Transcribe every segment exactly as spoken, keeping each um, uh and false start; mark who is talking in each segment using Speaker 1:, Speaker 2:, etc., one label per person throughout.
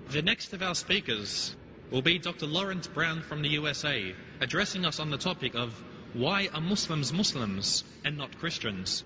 Speaker 1: The next of our speakers will be Doctor Lawrence Brown from the U S A, addressing us on the topic of why are Muslims Muslims and not Christians?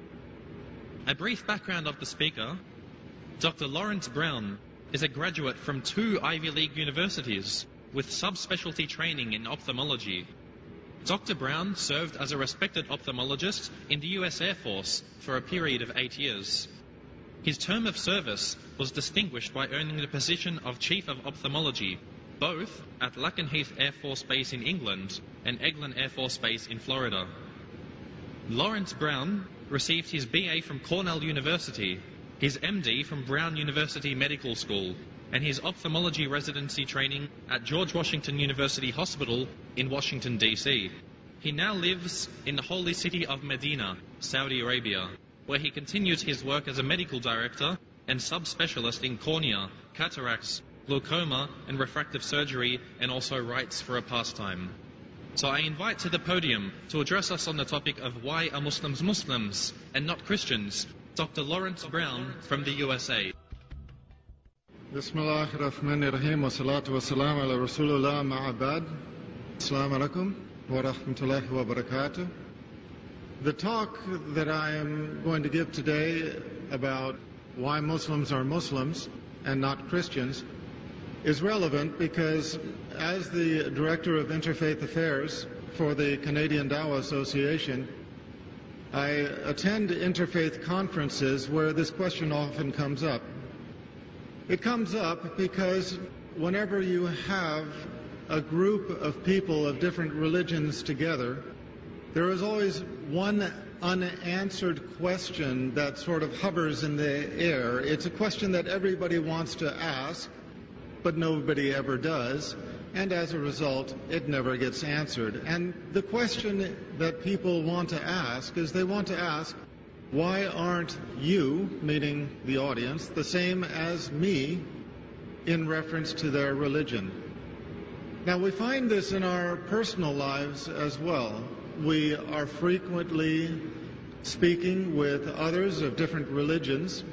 Speaker 1: A brief background of the speaker. Doctor Lawrence Brown is a graduate from two Ivy League universities with subspecialty training in ophthalmology. Doctor Brown served as a respected ophthalmologist in the U S Air Force for a period of eight years. His term of service was distinguished by earning the position of Chief of Ophthalmology, both at Lakenheath Air Force Base in England and Eglin Air Force Base in Florida. Lawrence Brown received his B A from Cornell University, his M D from Brown University Medical School, and his ophthalmology residency training at George Washington University Hospital in Washington, D C He now lives in the holy city of Medina, Saudi Arabia, where he continues his work as a medical director and subspecialist in cornea, cataracts, glaucoma and refractive surgery, and also writes for a pastime. So I invite to the podium to address us on the topic of why are Muslims Muslims and not Christians, Doctor Lawrence Brown from the U S A.
Speaker 2: Bismillah ar-Rahman ar-Rahim wa salatu wa salam ala Rasulullah ma'abad. Assalamu alaikum wa rahmatullahi wa barakatuh. The talk that I am going to give today about why Muslims are Muslims and not Christians is relevant because as the Director of Interfaith Affairs for the Canadian Dawah Association, I attend interfaith conferences where this question often comes up. It comes up because whenever you have a group of people of different religions together, there is always one unanswered question that sort of hovers in the air. It's a question that everybody wants to ask, but nobody ever does, and as a result, it never gets answered. And the question that people want to ask is they want to ask, why aren't you, meaning the audience, the same as me in reference to their religion? Now, we find this in our personal lives as well. We are frequently speaking with others of different religions,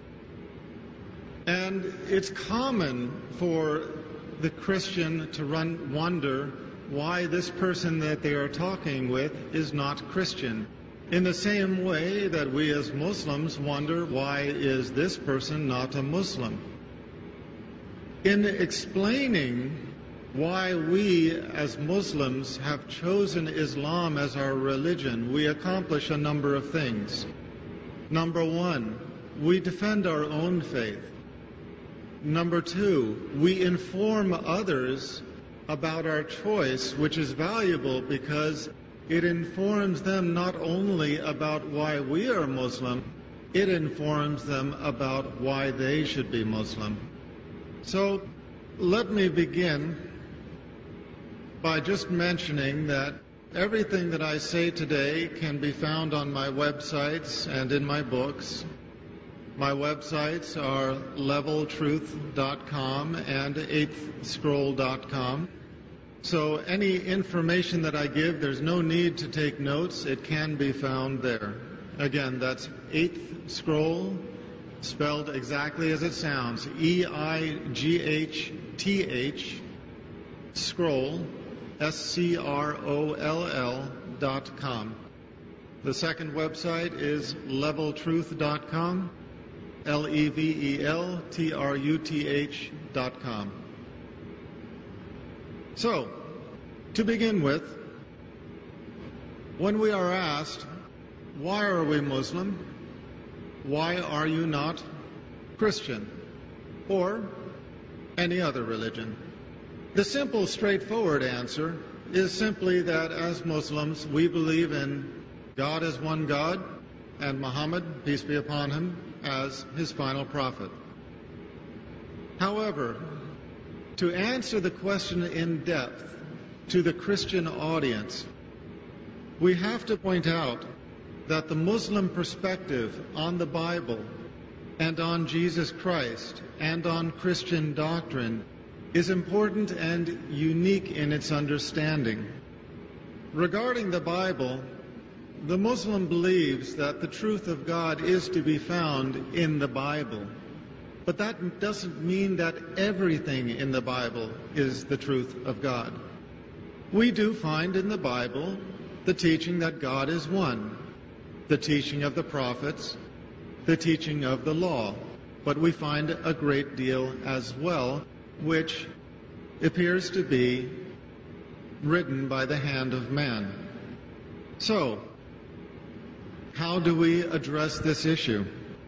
Speaker 2: and it's common for the Christian to run, wonder why this person that they are talking with is not Christian. In the same way that we as Muslims wonder why is this person not a Muslim. In explaining why we as Muslims have chosen Islam as our religion, we accomplish a number of things. Number one, we defend our own faith. Number two, we inform others about our choice, which is valuable because it informs them not only about why we are Muslim, it informs them about why they should be Muslim. So let me begin by just mentioning that everything that I say today can be found on my websites and in my books. My websites are level truth dot com and eighth scroll dot com. So any information that I give, there's no need to take notes. It can be found there. Again, that's eighth scroll, spelled exactly as it sounds, E I G H T H, scroll, S C R O L L dot com. The second website is level truth dot com, L E V E L T R U T H dot com. So, to begin with, when we are asked, why are we Muslim? Why are you not Christian? Or any other religion? The simple, straightforward answer is simply that as Muslims, we believe in God as one God and Muhammad, peace be upon him, as his final prophet. However, to answer the question in depth to the Christian audience, we have to point out that the Muslim perspective on the Bible and on Jesus Christ and on Christian doctrine is important and unique in its understanding. Regarding the Bible, the Muslim believes that the truth of God is to be found in the Bible. But that doesn't mean that everything in the Bible is the truth of God. We do find in the Bible the teaching that God is one, the teaching of the prophets, the teaching of the law. But we find a great deal as well, which appears to be written by the hand of man. So, how do we address this issue?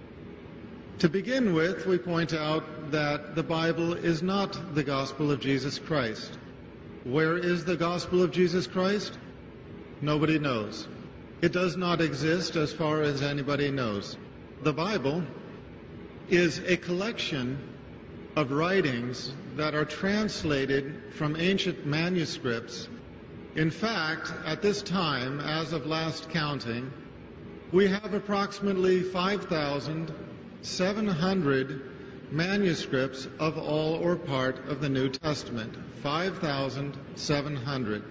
Speaker 2: To begin with, we point out that the Bible is not the gospel of Jesus Christ. Where is the gospel of Jesus Christ? Nobody knows. It does not exist as far as anybody knows. The Bible is a collection of writings that are translated from ancient manuscripts. In fact, at this time, as of last counting, we have approximately five thousand seven hundred manuscripts of all or part of the New Testament. five thousand seven hundred.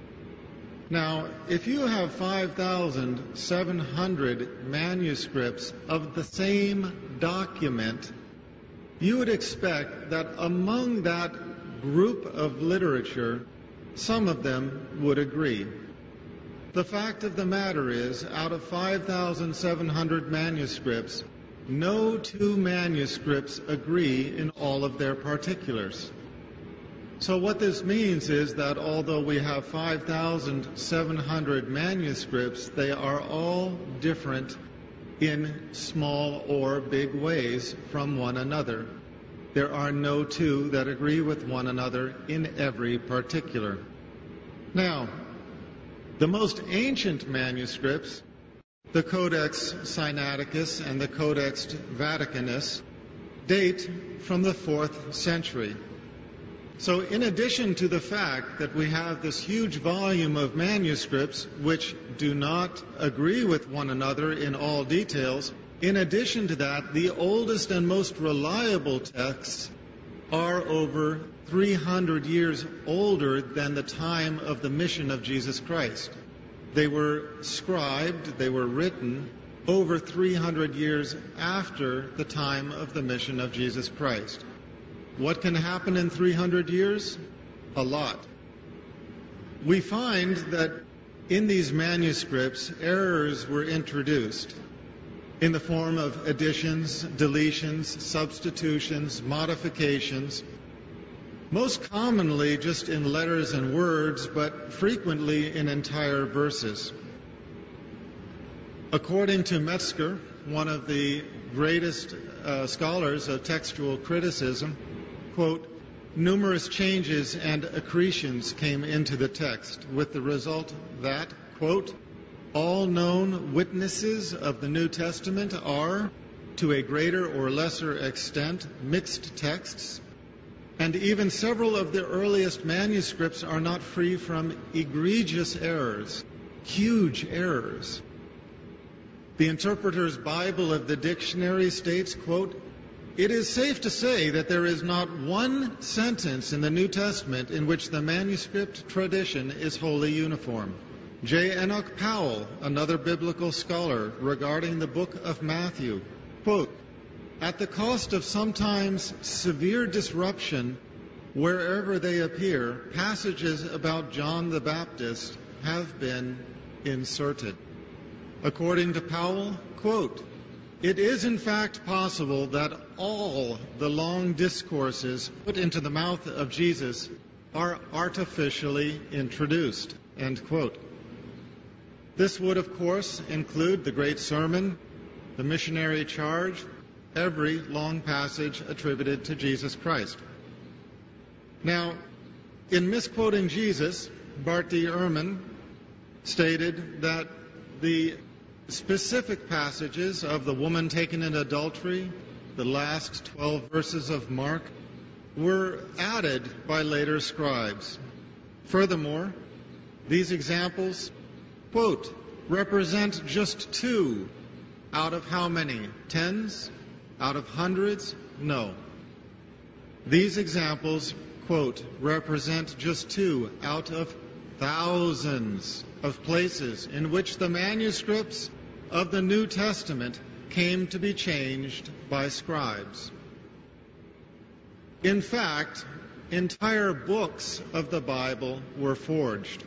Speaker 2: Now, if you have five thousand seven hundred manuscripts of the same document, you would expect that among that group of literature, some of them would agree. The fact of the matter is, out of five thousand seven hundred manuscripts, no two manuscripts agree in all of their particulars. So what this means is that although we have five thousand seven hundred manuscripts, they are all different in small or big ways from one another. There are no two that agree with one another in every particular. Now, the most ancient manuscripts, the Codex Sinaiticus and the Codex Vaticanus, date from the fourth century. So in addition to the fact that we have this huge volume of manuscripts which do not agree with one another in all details, in addition to that, the oldest and most reliable texts are over three hundred years older than the time of the mission of Jesus Christ. They were scribed, they were written over three hundred years after the time of the mission of Jesus Christ. What can happen in three hundred years? A lot. We find that in these manuscripts, errors were introduced in the form of additions, deletions, substitutions, modifications, most commonly just in letters and words, but frequently in entire verses. According to Metzger, one of the greatest uh, scholars of textual criticism, quote, numerous changes and accretions came into the text, with the result that, quote, all known witnesses of the New Testament are, to a greater or lesser extent, mixed texts, and even several of the earliest manuscripts are not free from egregious errors, huge errors. The Interpreter's Bible of the Dictionary states, quote, it is safe to say that there is not one sentence in the New Testament in which the manuscript tradition is wholly uniform. J. Enoch Powell, another biblical scholar, regarding the book of Matthew, quote, at the cost of sometimes severe disruption, wherever they appear, passages about John the Baptist have been inserted. According to Powell, quote, it is in fact possible that all the long discourses put into the mouth of Jesus are artificially introduced, end quote. This would, of course, include the Great Sermon, the missionary charge, every long passage attributed to Jesus Christ. Now, in misquoting Jesus, Barthe Ehrman stated that the specific passages of the woman taken in adultery, the last twelve verses of Mark, were added by later scribes. Furthermore, these examples, quote, represent just two out of how many? Tens? Out of hundreds? No. These examples, quote, represent just two out of thousands of places in which the manuscripts of the New Testament came to be changed by scribes. In fact, entire books of the Bible were forged.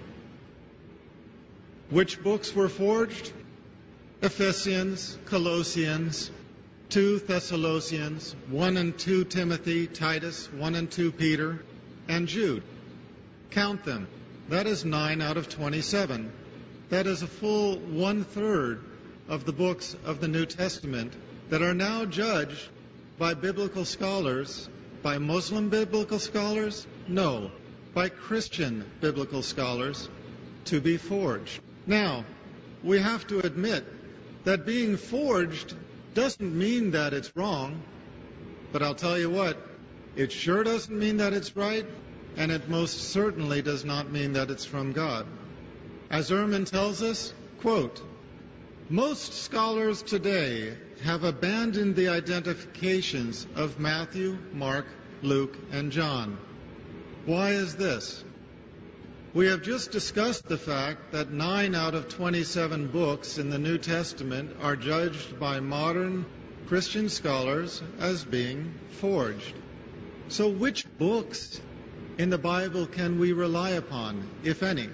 Speaker 2: Which books were forged? Ephesians, Colossians, Second Thessalonians, First and Second Timothy, Titus, First and Second Peter, and Jude. Count them. That is nine out of twenty-seven. That is a full one-third of the books of the New Testament that are now judged by biblical scholars, by Muslim biblical scholars? No, by Christian biblical scholars, to be forged. Now, we have to admit that being forged doesn't mean that it's wrong, but I'll tell you what, it sure doesn't mean that it's right, and it most certainly does not mean that it's from God. As Ehrman tells us, quote, most scholars today have abandoned the identifications of Matthew, Mark, Luke, and John. Why is this? We have just discussed the fact that nine out of twenty-seven books in the New Testament are judged by modern Christian scholars as being forged. So which books in the Bible can we rely upon, if any?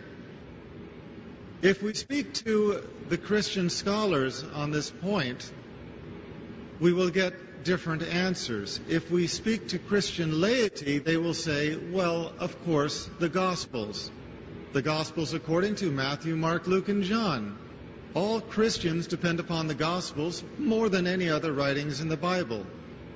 Speaker 2: If we speak to the Christian scholars on this point, we will get different answers. If we speak to Christian laity, they will say, well, of course, the Gospels. The Gospels according to Matthew, Mark, Luke, and John. All Christians depend upon the Gospels more than any other writings in the Bible.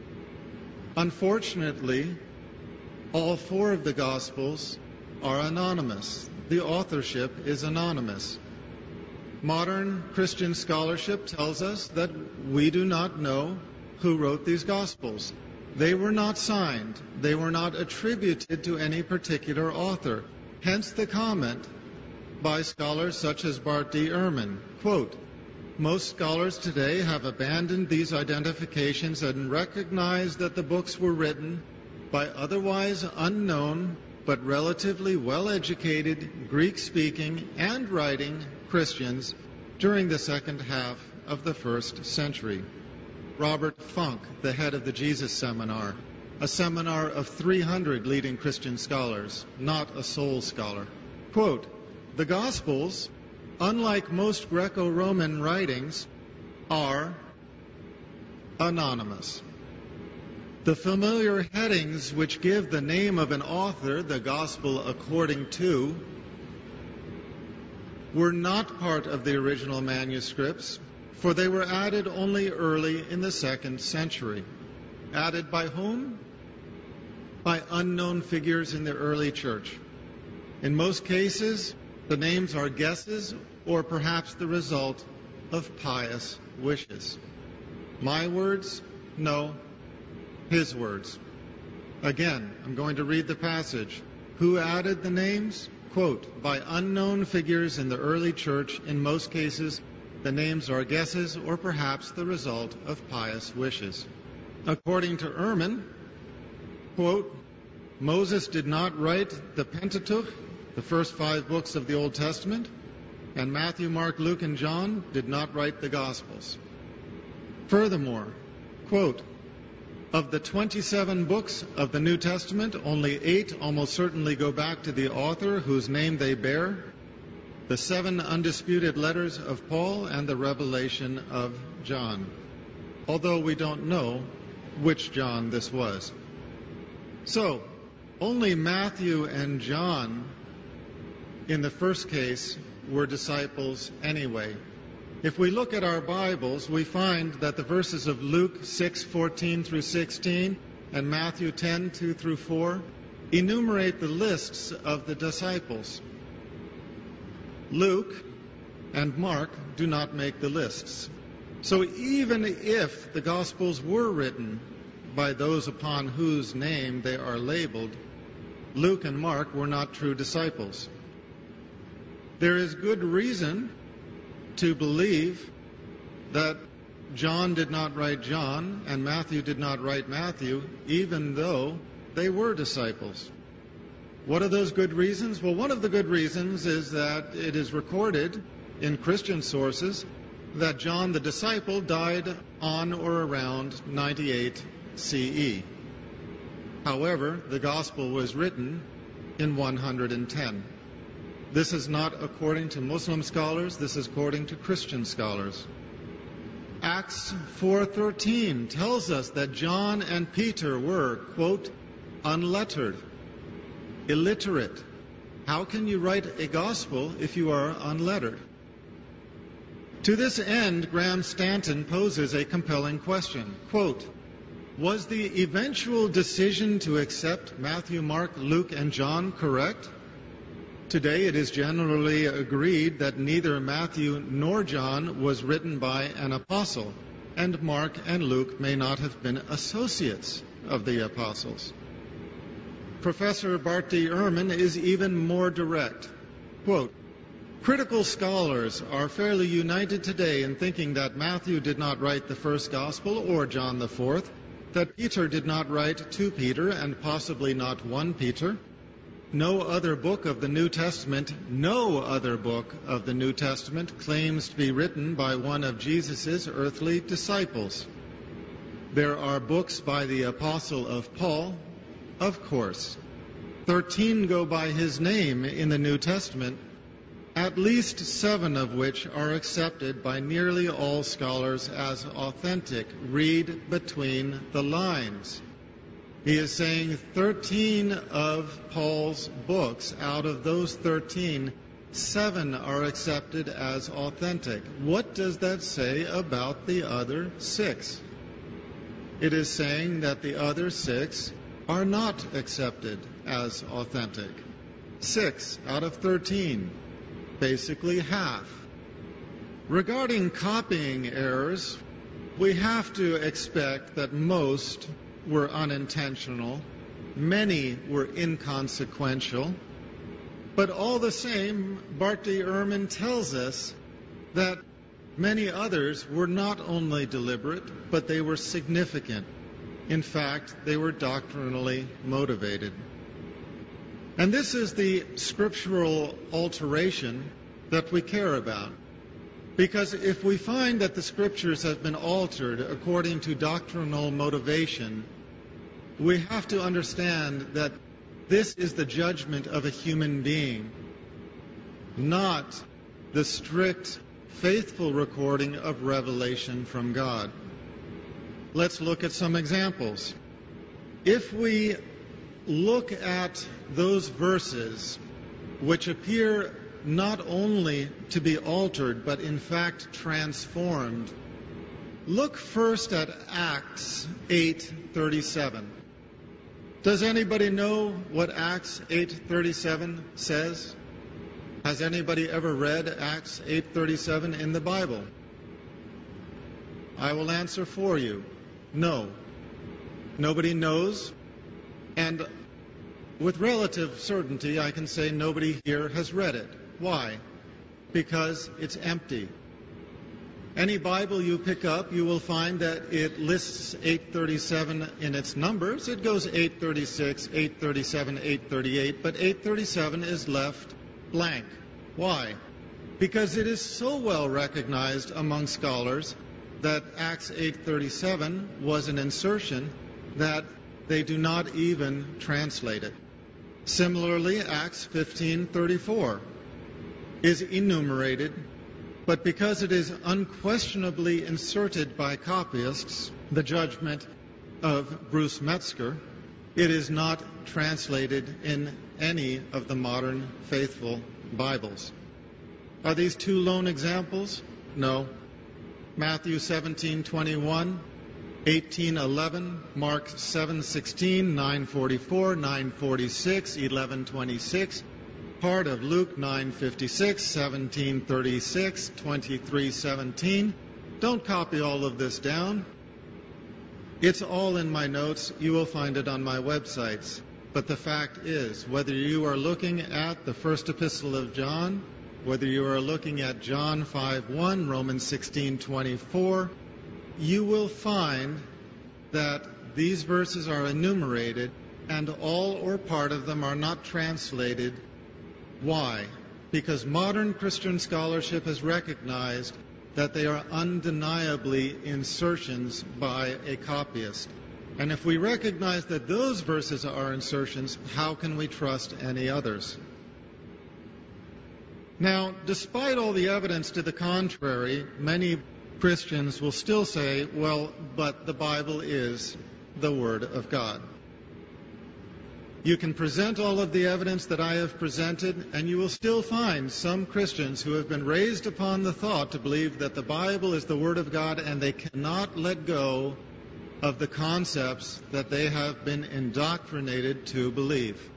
Speaker 2: Unfortunately, all four of the Gospels are anonymous. The authorship is anonymous. Modern Christian scholarship tells us that we do not know who wrote these Gospels. They were not signed. They were not attributed to any particular author. Hence the comment by scholars such as Bart D. Ehrman, quote, most scholars today have abandoned these identifications and recognize that the books were written by otherwise unknown but relatively well-educated Greek-speaking and writing Christians during the second half of the first century. Robert Funk, the head of the Jesus Seminar, a seminar of three hundred leading Christian scholars, not a sole scholar. Quote, the Gospels, unlike most Greco-Roman writings, are anonymous. The familiar headings which give the name of an author, the Gospel according to, were not part of the original manuscripts, for they were added only early in the second century. Added by whom? By unknown figures in the early church. In most cases, the names are guesses or perhaps the result of pious wishes. My words? No. His words. Again, I'm going to read the passage. Who added the names? Quote, by unknown figures in the early church, in most cases, the names are guesses or perhaps the result of pious wishes. According to Ehrman, quote, Moses did not write the Pentateuch, the first five books of the Old Testament, and Matthew, Mark, Luke, and John did not write the Gospels. Furthermore, quote, of the twenty-seven books of the New Testament, only eight almost certainly go back to the author whose name they bear, the seven undisputed letters of Paul and the revelation of John, although we don't know which John this was. So, only Matthew and John, in the first case, were disciples anyway. If we look at our Bibles, we find that the verses of Luke six fourteen through sixteen and Matthew ten two through four enumerate the lists of the disciples. Luke and Mark do not make the lists. So even if the Gospels were written by those upon whose name they are labeled, Luke and Mark were not true disciples. There is good reason to believe that John did not write John and Matthew did not write Matthew, even though they were disciples. What are those good reasons? Well, one of the good reasons is that it is recorded in Christian sources that John the disciple died on or around ninety-eight C E. However, the Gospel was written in one hundred ten. This is not according to Muslim scholars, this is according to Christian scholars. Acts four thirteen tells us that John and Peter were, quote, unlettered, illiterate. How can you write a gospel if you are unlettered? To this end, Graham Stanton poses a compelling question. Quote, was the eventual decision to accept Matthew, Mark, Luke, and John correct? Today it is generally agreed that neither Matthew nor John was written by an apostle, and Mark and Luke may not have been associates of the apostles. Professor Bart D. Ehrman is even more direct. Quote, critical scholars are fairly united today in thinking that Matthew did not write the first gospel or John the fourth, that Peter did not write two Peter and possibly not one Peter. No other book of the New Testament, no other book of the New Testament claims to be written by one of Jesus' earthly disciples. There are books by the apostle of Paul, of course. Thirteen go by his name in the New Testament, at least seven of which are accepted by nearly all scholars as authentic. Read between the lines. He is saying thirteen of Paul's books, out of those thirteen, seven are accepted as authentic. What does that say about the other six? It is saying that the other six are not accepted as authentic. Six out of thirteen, basically half. Regarding copying errors, we have to expect that most were unintentional, many were inconsequential, but all the same, Bart D. Ehrman tells us that many others were not only deliberate, but they were significant. In fact, they were doctrinally motivated. And this is the scriptural alteration that we care about. Because if we find that the scriptures have been altered according to doctrinal motivation, we have to understand that this is the judgment of a human being, not the strict, faithful recording of revelation from God. Let's look at some examples. If we look at those verses which appear not only to be altered, but in fact transformed, look first at Acts eight thirty-seven. Does anybody know what Acts eight thirty-seven says? Has anybody ever read Acts eight thirty-seven in the Bible? I will answer for you. No. Nobody knows. And with relative certainty, I can say nobody here has read it. Why? Because it's empty. Any Bible you pick up, you will find that it lists eight thirty-seven in its numbers. It goes eight thirty-six, eight thirty-seven, eight thirty-eight, but eight thirty-seven is left blank. Why? Because it is so well recognized among scholars that Acts eight thirty-seven was an insertion that they do not even translate it. Similarly, Acts fifteen thirty-four is enumerated, but because it is unquestionably inserted by copyists, the judgment of Bruce Metzger, it is not translated in any of the modern faithful Bibles. Are these two lone examples? No. Matthew seventeen twenty-one, eighteen eleven, Mark seven sixteen, nine forty-four, nine forty-six, eleven twenty-six, part of Luke nine fifty-six, seventeen thirty-six, twenty-three seventeen. Don't copy all of this down. It's all in my notes. You will find it on my websites. But the fact is, whether you are looking at the first epistle of John, whether you are looking at John five one, Romans sixteen twenty-four, you will find that these verses are enumerated and all or part of them are not translated. Why? Because modern Christian scholarship has recognized that they are undeniably insertions by a copyist. And if we recognize that those verses are insertions, how can we trust any others? Now, despite all the evidence to the contrary, many Christians will still say, well, but the Bible is the Word of God. You can present all of the evidence that I have presented, and you will still find some Christians who have been raised upon the thought to believe that the Bible is the Word of God, and they cannot let go of the concepts that they have been indoctrinated to believe.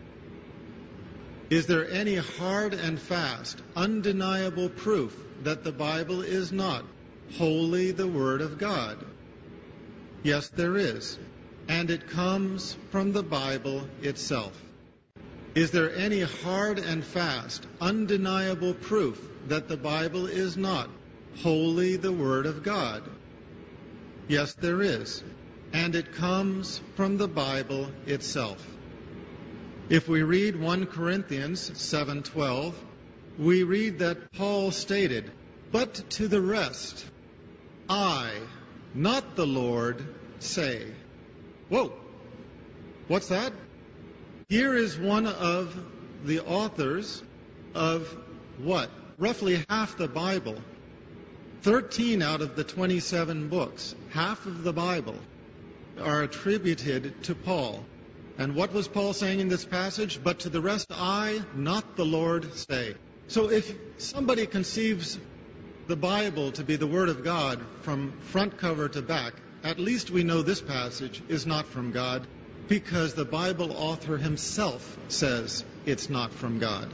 Speaker 2: Is there any hard and fast, undeniable proof that the Bible is not wholly the Word of God? Yes, there is. And it comes from the Bible itself. Is there any hard and fast, undeniable proof that the Bible is not wholly the Word of God? Yes, there is. And it comes from the Bible itself. If we read First Corinthians seven twelve, we read that Paul stated, "But to the rest, I, not the Lord, say." Whoa! What's that? Here is one of the authors of what? Roughly half the Bible. Thirteen out of the twenty-seven books, half of the Bible, are attributed to Paul. And what was Paul saying in this passage? But to the rest I, not the Lord, say. So if somebody conceives the Bible to be the Word of God from front cover to back, at least we know this passage is not from God, because the Bible author himself says it's not from God.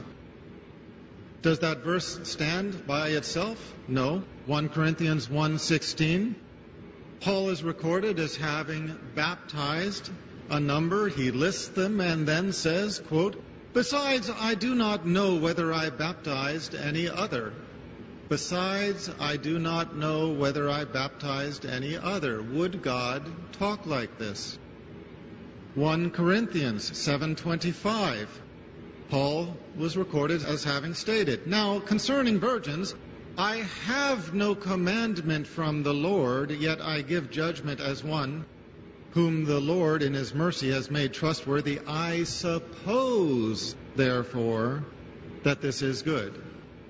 Speaker 2: Does that verse stand by itself? No. First Corinthians one sixteen. Paul is recorded as having baptized a number. He lists them and then says, quote, "Besides, I do not know whether I baptized any other." Besides, I do not know whether I baptized any other. Would God talk like this? First Corinthians seven twenty-five. Paul was recorded as having stated, "Now, concerning virgins, I have no commandment from the Lord, yet I give judgment as one whom the Lord in his mercy has made trustworthy. I suppose, therefore, that this is good."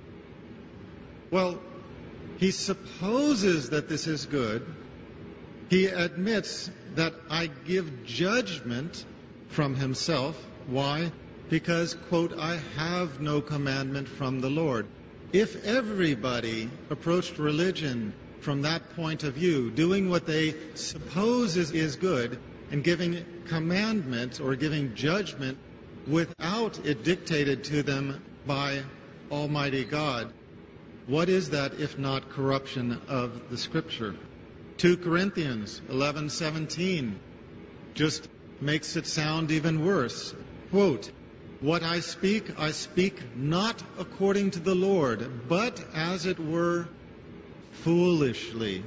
Speaker 2: Well, he supposes that this is good. He admits that I give judgment from himself. Why? Because, quote, "I have no commandment from the Lord." If everybody approached religion from that point of view, doing what they suppose is, is good, and giving commandments or giving judgment without it dictated to them by Almighty God, what is that if not corruption of the Scripture? Second Corinthians eleven seventeen just makes it sound even worse. Quote, "What I speak, I speak not according to the Lord, but as it were foolishly."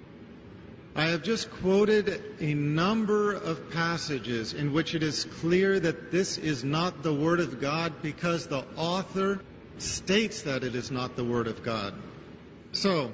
Speaker 2: I have just quoted a number of passages in which it is clear that this is not the Word of God because the author states that it is not the Word of God. So,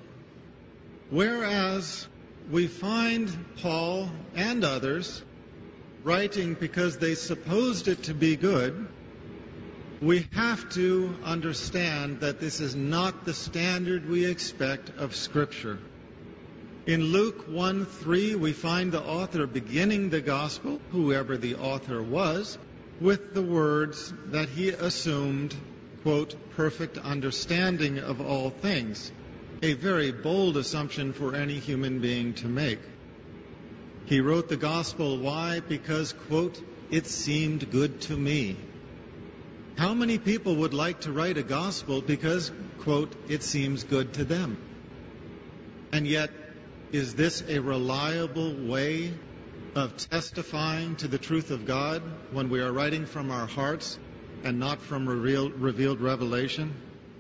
Speaker 2: whereas we find Paul and others writing because they supposed it to be good, we have to understand that this is not the standard we expect of Scripture. In Luke one three, we find the author beginning the Gospel, whoever the author was, with the words that he assumed, quote, "perfect understanding of all things," a very bold assumption for any human being to make. He wrote the Gospel, why? Because, quote, "it seemed good to me." How many people would like to write a Gospel because, quote, "it seems good to them"? And yet, is this a reliable way of testifying to the truth of God when we are writing from our hearts and not from revealed, revealed revelation?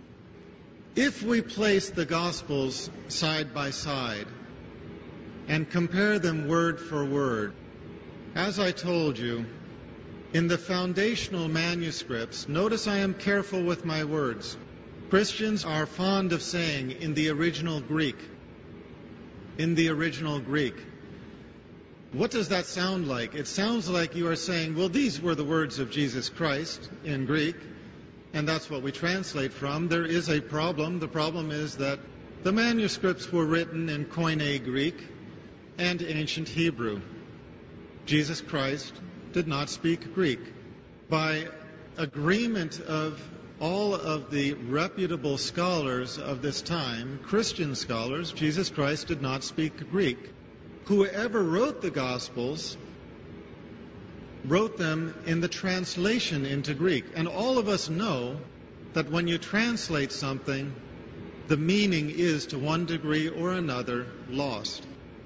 Speaker 2: If we place the Gospels side by side and compare them word for word, as I told you, in the foundational manuscripts, notice I am careful with my words. Christians are fond of saying in the original Greek, in the original Greek. What does that sound like? It sounds like you are saying, well, these were the words of Jesus Christ in Greek, and that's what we translate from. There is a problem. The problem is that the manuscripts were written in Koine Greek and ancient Hebrew. Jesus Christ did not speak Greek. By agreement of all of the reputable scholars of this time, Christian scholars, Jesus Christ did not speak Greek. Whoever wrote the Gospels wrote them in the translation into Greek. And all of us know that when you translate something, the meaning is, to one degree or another, lost.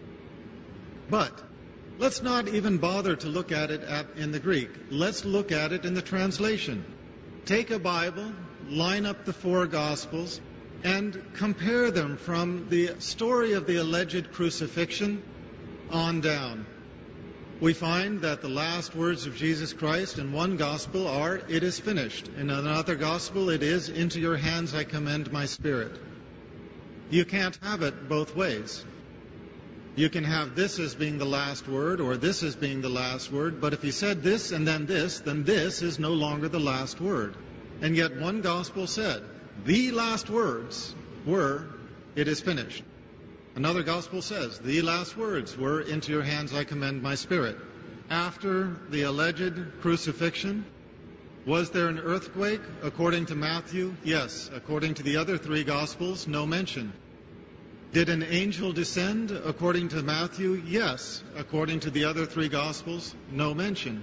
Speaker 2: But let's not even bother to look at it at, in the Greek. Let's look at it in the translation. Take a Bible, line up the four Gospels, and compare them from the story of the alleged crucifixion on down. We find that the last words of Jesus Christ in one Gospel are, "It is finished." In another Gospel, it is, "Into your hands I commend my spirit." You can't have it both ways. You can have this as being the last word, or this as being the last word, but if you said this and then this, then this is no longer the last word. And yet one Gospel said, the last words were, "It is finished." Another Gospel says, the last words were, "Into your hands I commend my spirit." After the alleged crucifixion, was there an earthquake? According to Matthew, yes. According to the other three Gospels, no mention. Did an angel descend? According to Matthew, yes. According to the other three Gospels, no mention.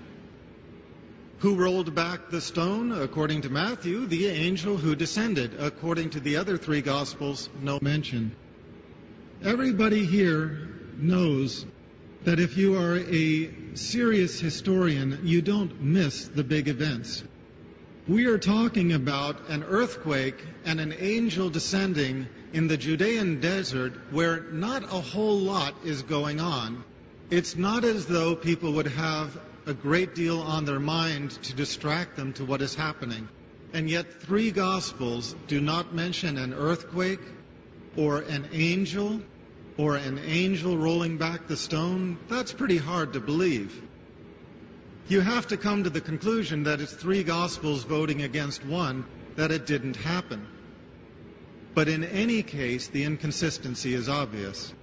Speaker 2: Who rolled back the stone? According to Matthew, the angel who descended. According to the other three Gospels, no mention. Everybody here knows that if you are a serious historian, you don't miss the big events. We are talking about an earthquake and an angel descending in the Judean desert where not a whole lot is going on. It's not as though people would have a great deal on their mind to distract them to what is happening. And yet three Gospels do not mention an earthquake or an angel or an angel rolling back the stone. That's pretty hard to believe. You have to come to the conclusion that it's three Gospels voting against one, that it didn't happen. But in any case, the inconsistency is obvious.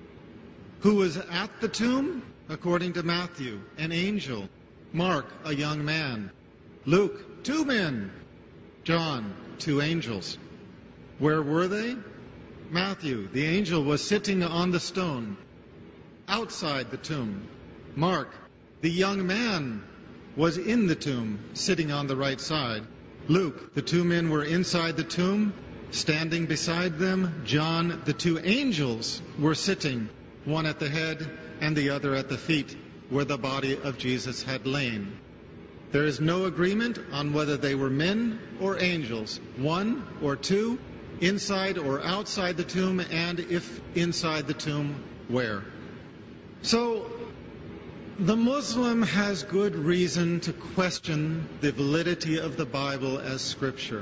Speaker 2: Who was at the tomb? According to Matthew, an angel. Mark, a young man. Luke, two men. John, two angels. Where were they? Matthew, the angel was sitting on the stone, outside the tomb. Mark, the young man was in the tomb, sitting on the right side. Luke, the two men were inside the tomb, standing beside them. John, the two angels were sitting, one at the head and the other at the feet, where the body of Jesus had lain. There is no agreement on whether they were men or angels, one or two, inside or outside the tomb, and if inside the tomb, where. So, the Muslim has good reason to question the validity of the Bible as Scripture.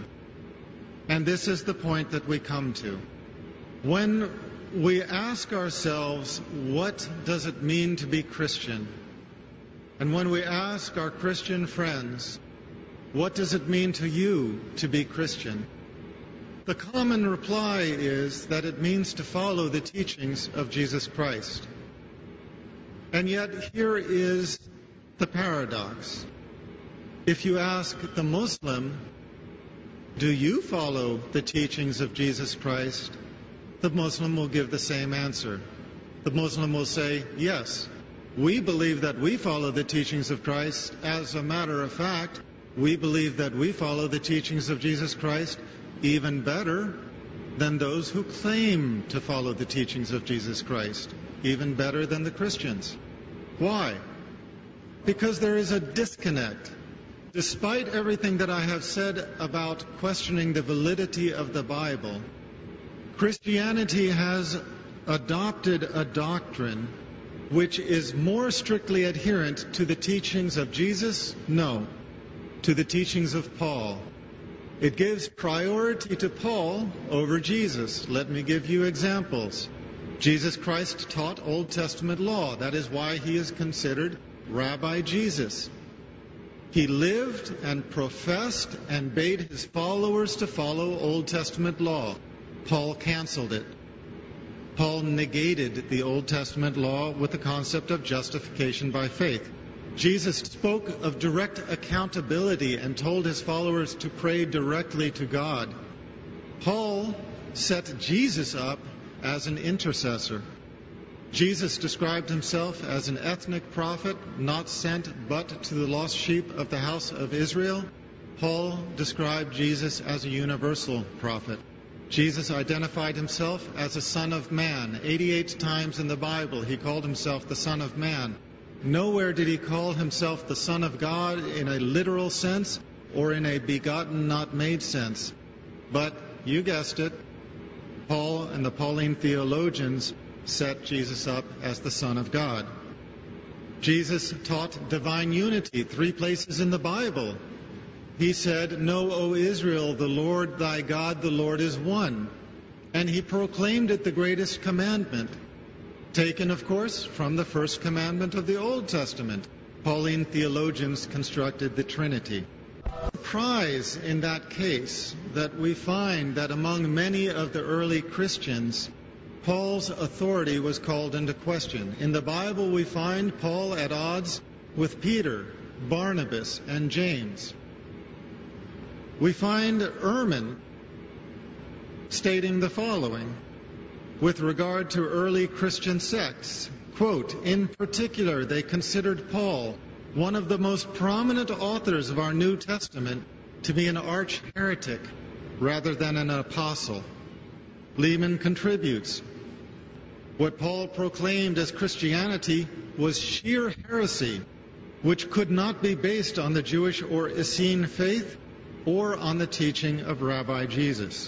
Speaker 2: And this is the point that we come to. When we ask ourselves, what does it mean to be Christian? And when we ask our Christian friends, what does it mean to you to be Christian? The common reply is that it means to follow the teachings of Jesus Christ. And yet here is the paradox. If you ask the Muslim, do you follow the teachings of Jesus Christ? The Muslim will give the same answer. The Muslim will say, yes, we believe that we follow the teachings of Christ. As a matter of fact, we believe that we follow the teachings of Jesus Christ even better than those who claim to follow the teachings of Jesus Christ, even better than the Christians. Why? Because there is a disconnect. Despite everything that I have said about questioning the validity of the Bible, Christianity has adopted a doctrine which is more strictly adherent to the teachings of Jesus? No, to the teachings of Paul. It gives priority to Paul over Jesus. Let me give you examples. Jesus Christ taught Old Testament law. That is why he is considered Rabbi Jesus. He lived and professed and bade his followers to follow Old Testament law. Paul canceled it. Paul negated the Old Testament law with the concept of justification by faith. Jesus spoke of direct accountability and told his followers to pray directly to God. Paul set Jesus up as an intercessor. Jesus described himself as an ethnic prophet, not sent but to the lost sheep of the house of Israel. Paul described Jesus as a universal prophet. Jesus identified himself as a son of man. eighty-eight times in the Bible he called himself the Son of Man. Nowhere did he call himself the Son of God in a literal sense or in a begotten, not made sense. But you guessed it, Paul and the Pauline theologians set Jesus up as the Son of God. Jesus taught divine unity three places in the Bible. He said, "Know, O Israel, the Lord thy God, the Lord is one." And he proclaimed it the greatest commandment, taken, of course, from the first commandment of the Old Testament. Pauline theologians constructed the Trinity. Surprise in that case that we find that among many of the early Christians, Paul's authority was called into question. In the Bible, we find Paul at odds with Peter, Barnabas, and James. We find Ehrman stating the following with regard to early Christian sects. Quote, "In particular, they considered Paul, one of the most prominent authors of our New Testament, to be an arch heretic rather than an apostle." Lehman contributes, "What Paul proclaimed as Christianity was sheer heresy, which could not be based on the Jewish or Essene faith or on the teaching of Rabbi Jesus."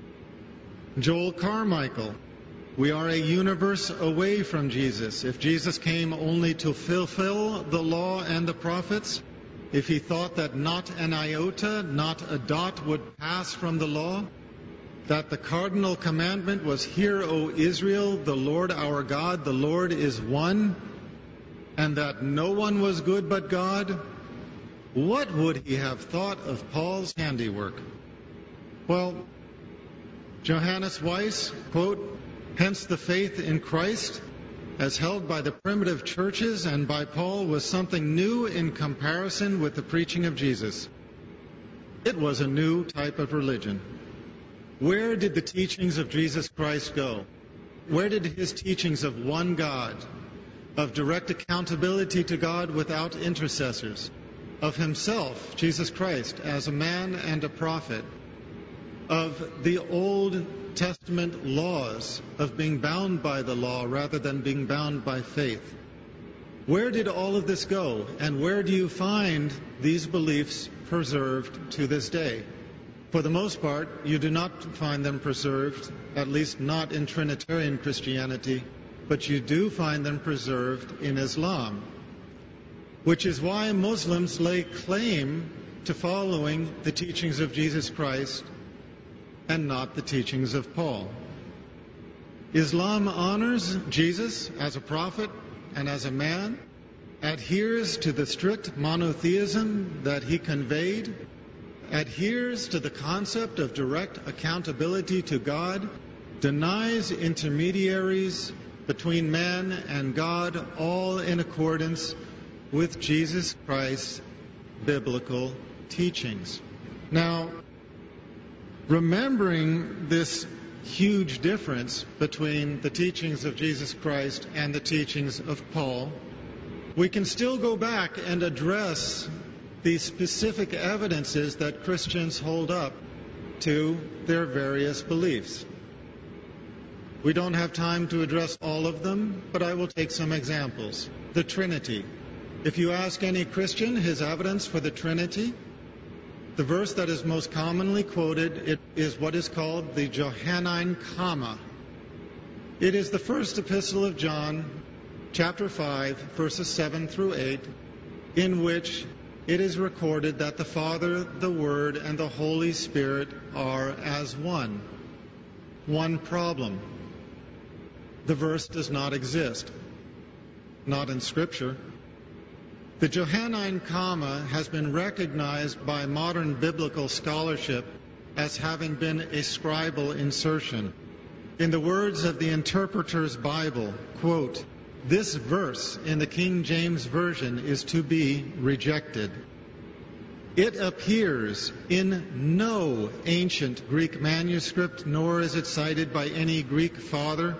Speaker 2: Joel Carmichael, "We are a universe away from Jesus. If Jesus came only to fulfill the law and the prophets, if he thought that not an iota, not a dot would pass from the law, that the cardinal commandment was, 'Hear, O Israel, the Lord our God, the Lord is one,' and that no one was good but God, what would he have thought of Paul's handiwork?" Well, Johannes Weiss, quote, "Hence the faith in Christ, as held by the primitive churches and by Paul, was something new in comparison with the preaching of Jesus. It was a new type of religion." Where did the teachings of Jesus Christ go? Where did his teachings of one God, of direct accountability to God without intercessors, of himself, Jesus Christ, as a man and a prophet, of the Old Testament laws, of being bound by the law rather than being bound by faith? Where did all of this go? And where do you find these beliefs preserved to this day? For the most part, you do not find them preserved, at least not in Trinitarian Christianity, but you do find them preserved in Islam, which is why Muslims lay claim to following the teachings of Jesus Christ and not the teachings of Paul. Islam honors Jesus as a prophet and as a man, adheres to the strict monotheism that he conveyed, adheres to the concept of direct accountability to God, denies intermediaries between man and God, all in accordance with Jesus Christ's biblical teachings. Now, remembering this huge difference between the teachings of Jesus Christ and the teachings of Paul, we can still go back and address the specific evidences that Christians hold up to their various beliefs. We don't have time to address all of them, but I will take some examples. The Trinity. If you ask any Christian his evidence for the Trinity, the verse that is most commonly quoted it is what is called the Johannine Comma. It is the first epistle of John, chapter five, verses seven through eight, in which it is recorded that the Father, the Word, and the Holy Spirit are as one. One problem. the verse does not exist, not in Scripture. The Johannine comma has been recognized by modern biblical scholarship as having been a scribal insertion. In the words of the Interpreter's Bible, quote, "This verse in the King James Version is to be rejected. It appears in no ancient Greek manuscript, nor is it cited by any Greek father."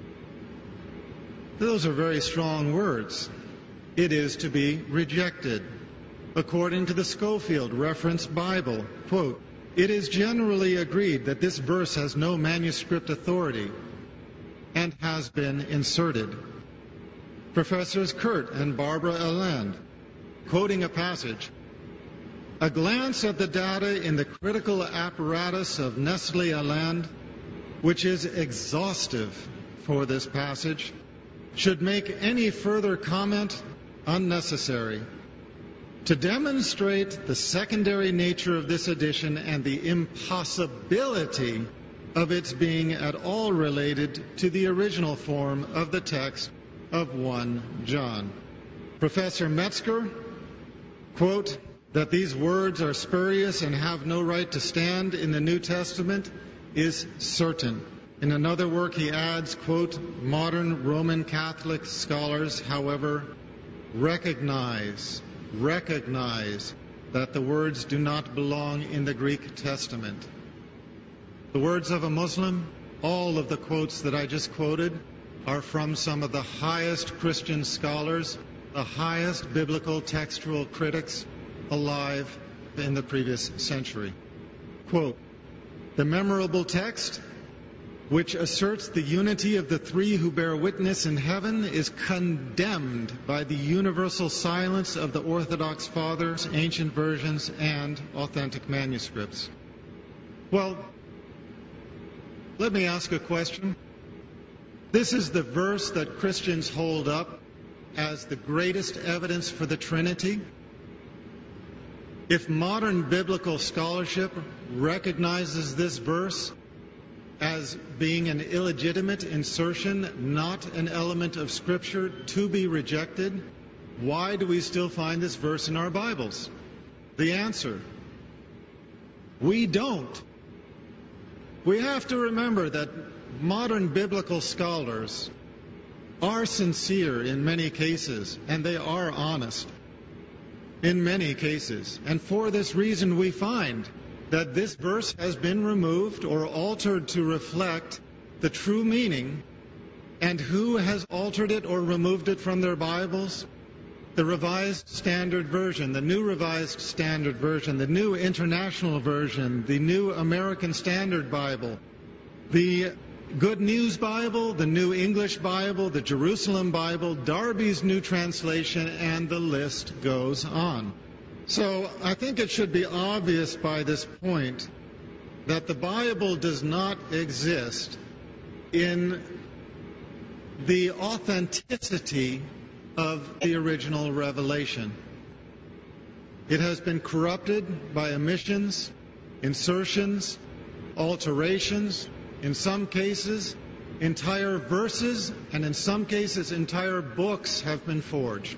Speaker 2: Those are very strong words. It is to be rejected. According to the Schofield Reference Bible, quote, "It is generally agreed that this verse has no manuscript authority and has been inserted." Professors Kurt and Barbara Eland, quoting a passage, "A glance at the data in the critical apparatus of Nestle Aland, which is exhaustive for this passage, should make any further comment unnecessary. To demonstrate the secondary nature of this edition and the impossibility of its being at all related to the original form of the text of First John. Professor Metzger, quote, "That these words are spurious and have no right to stand in the New Testament is certain." In another work he adds, quote, "Modern Roman Catholic scholars, however, recognize, recognize that the words do not belong in the Greek Testament." The words of a Muslim, all of the quotes that I just quoted, are from some of the highest Christian scholars, the highest biblical textual critics alive in the previous century. Quote, "The memorable text, which asserts the unity of the three who bear witness in heaven, is condemned by the universal silence of the Orthodox Fathers, ancient versions, and authentic manuscripts." Well, let me ask a question. This is the verse that Christians hold up as the greatest evidence for the Trinity. If modern biblical scholarship recognizes this verse as being an illegitimate insertion, not an element of Scripture, to be rejected, why do we still find this verse in our Bibles? The answer: we don't. We have to remember that modern biblical scholars are sincere in many cases, and they are honest in many cases. And for this reason we find that this verse has been removed or altered to reflect the true meaning. And who has altered it or removed it from their Bibles? The Revised Standard Version, the New Revised Standard Version, the New International Version, the New American Standard Bible, the Good News Bible, the New English Bible, the Jerusalem Bible, Darby's New Translation, and the list goes on. So I think it should be obvious by this point that the Bible does not exist in the authenticity of the original revelation. It has been corrupted by omissions, insertions, alterations, in some cases entire verses, and in some cases entire books have been forged.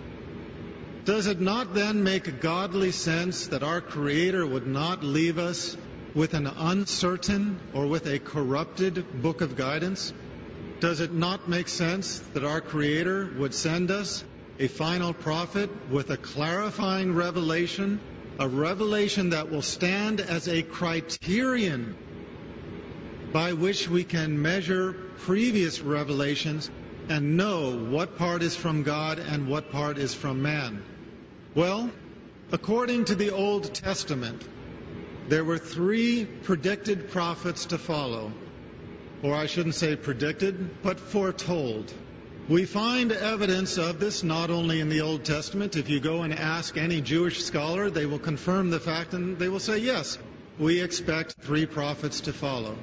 Speaker 2: Does it not then make godly sense that our Creator would not leave us with an uncertain or with a corrupted book of guidance? Does it not make sense that our Creator would send us a final prophet with a clarifying revelation, a revelation that will stand as a criterion by which we can measure previous revelations and know what part is from God and what part is from man? Well, according to the Old Testament, there were three predicted prophets to follow. Or I shouldn't say predicted, but foretold. We find evidence of this not only in the Old Testament. If you go and ask any Jewish scholar, they will confirm the fact and they will say, yes, we expect three prophets to follow.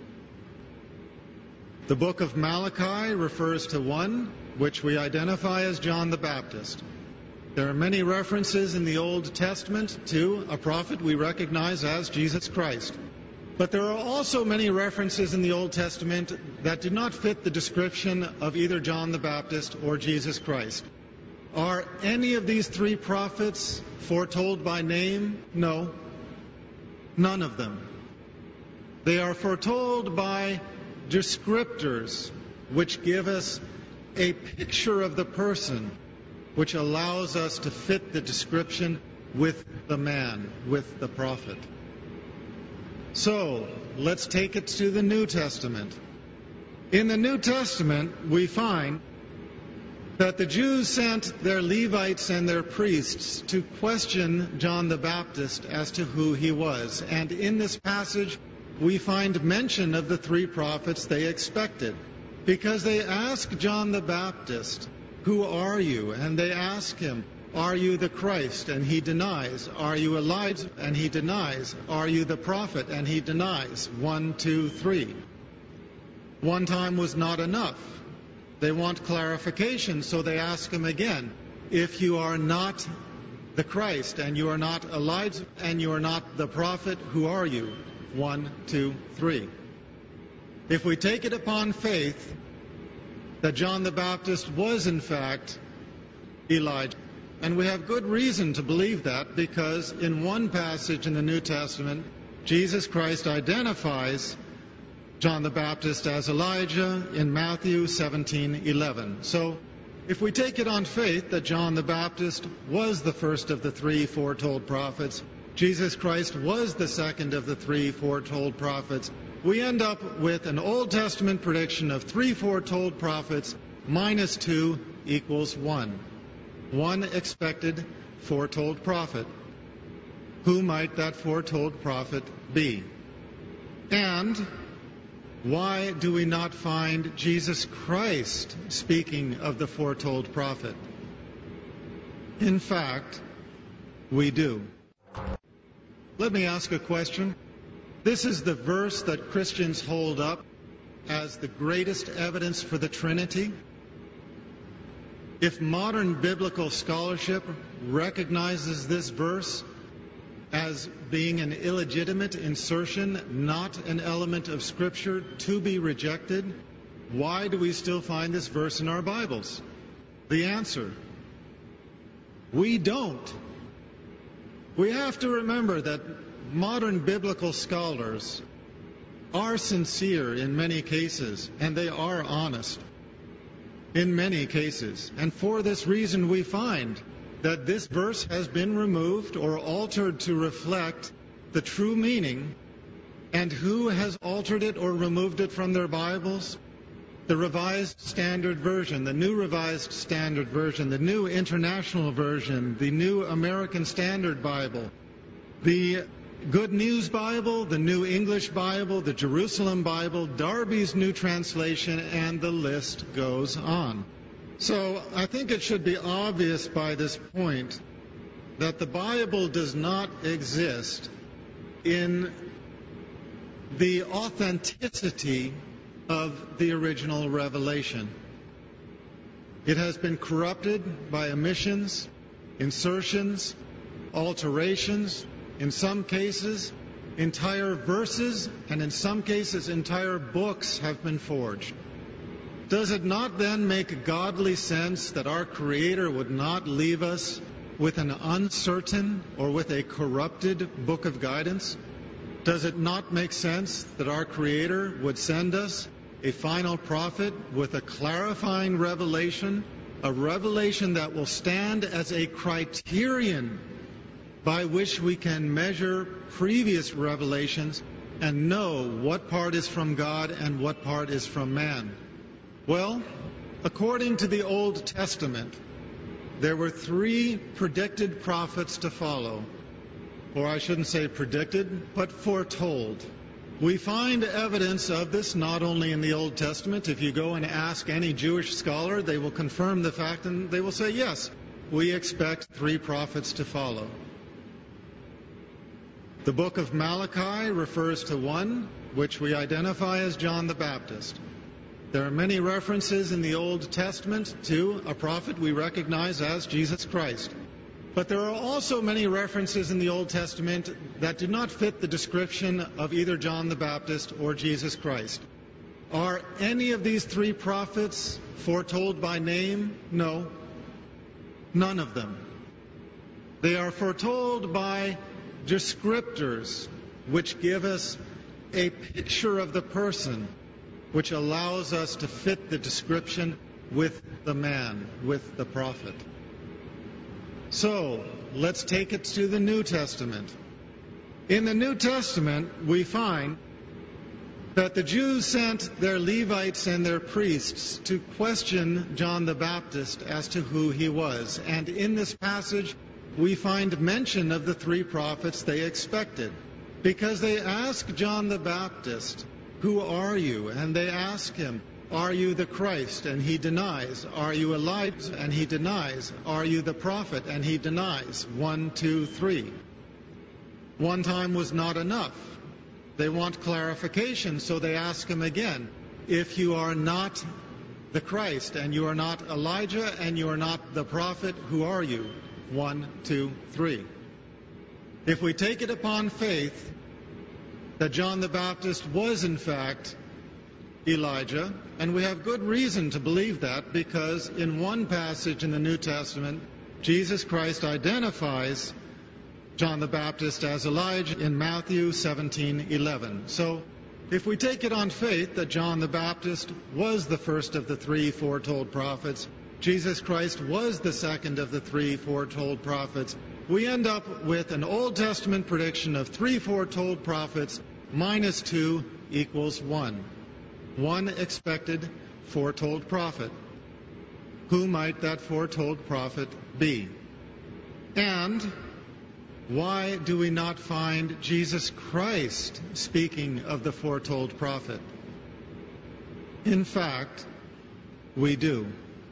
Speaker 2: The book of Malachi refers to one, which we identify as John the Baptist. There are many references in the Old Testament to a prophet we recognize as Jesus Christ. But there are also many references in the Old Testament that do not fit the description of either John the Baptist or Jesus Christ. Are any of these three prophets foretold by name? No. None of them. They are foretold by descriptors, which give us a picture of the person, which allows us to fit the description with the man, with the prophet. So, let's take it to the New Testament. In the New Testament, we find that the Jews sent their Levites and their priests to question John the Baptist as to who he was. And in this passage, we find mention of the three prophets they expected. Because they ask John the Baptist, "Who are you?" And they ask him, "Are you the Christ?" And he denies. "Are you Elijah?" And he denies. "Are you the prophet?" And he denies. One, two, three. One time was not enough. They want clarification, so they ask him again, "If you are not the Christ, and you are not Elijah, and you are not the prophet, who are you?" One, two, three. If we take it upon faith that John the Baptist was in fact Elijah, and we have good reason to believe that, because in one passage in the New Testament, Jesus Christ identifies John the Baptist as Elijah in Matthew seventeen eleven. So, if we take it on faith that John the Baptist was the first of the three foretold prophets, Jesus Christ was the second of the three foretold prophets, we end up with an Old Testament prediction of three foretold prophets minus two equals one. One expected foretold prophet. Who might that foretold prophet be? And why do we not find Jesus Christ speaking of the foretold prophet? In fact, we do. Let me ask a question. This is the verse that Christians hold up as the greatest evidence for the Trinity. If modern biblical scholarship recognizes this verse as being an illegitimate insertion, not an element of Scripture to be rejected, why do we still find this verse in our Bibles? The answer: we don't. We have to remember that modern biblical scholars are sincere in many cases, and they are honest in many cases. And for this reason, we find that this verse has been removed or altered to reflect the true meaning. And who has altered it or removed it from their Bibles? The Revised Standard Version, the New Revised Standard Version, the New International Version, the New American Standard Bible, the Good News Bible, the New English Bible, the Jerusalem Bible, Darby's New Translation, and the list goes on. So I think it should be obvious by this point that the Bible does not exist in the authenticity of the original revelation. It has been corrupted by omissions, insertions, alterations. In some cases, entire verses, and in some cases, entire books have been forged. Does it not then make godly sense that our Creator would not leave us with an uncertain or with a corrupted book of guidance? Does it not make sense that our Creator would send us a final prophet with a clarifying revelation, a revelation that will stand as a criterion by which we can measure previous revelations and know what part is from God and what part is from man? Well, according to the Old Testament, there were three predicted prophets to follow. Or I shouldn't say predicted, but foretold. We find evidence of this not only in the Old Testament. If you go and ask any Jewish scholar, they will confirm the fact, and they will say, yes, we expect three prophets to follow. The book of Malachi refers to one, which we identify as John the Baptist. There are many references in the Old Testament to a prophet we recognize as Jesus Christ. But there are also many references in the Old Testament that do not fit the description of either John the Baptist or Jesus Christ. Are any of these three prophets foretold by name? No. None of them. They are foretold by descriptors, which give us a picture of the person, which allows us to fit the description with the man, with the prophet. So, let's take it to the New Testament. In the New Testament, we find that the Jews sent their Levites and their priests to question John the Baptist as to who he was. And in this passage, we find mention of the three prophets they expected. Because they ask John the Baptist, "Who are you?" And they ask him, "Are you the Christ?" And he denies. "Are you Elijah?" And he denies. "Are you the prophet?" And he denies. One, two, three. One time was not enough. They want clarification, so they ask him again, "If you are not the Christ, and you are not Elijah, and you are not the prophet, who are you?" One, two, three. If we take it upon faith that John the Baptist was in fact Elijah, and we have good reason to believe that, because in one passage in the New Testament, Jesus Christ identifies John the Baptist as Elijah in Matthew seventeen eleven. So, if we take it on faith that John the Baptist was the first of the three foretold prophets, Jesus Christ was the second of the three foretold prophets, we end up with an Old Testament prediction of three foretold prophets minus two equals one. One expected foretold prophet. Who might that foretold prophet be? And why do we not find Jesus Christ speaking of the foretold prophet? In fact, we do.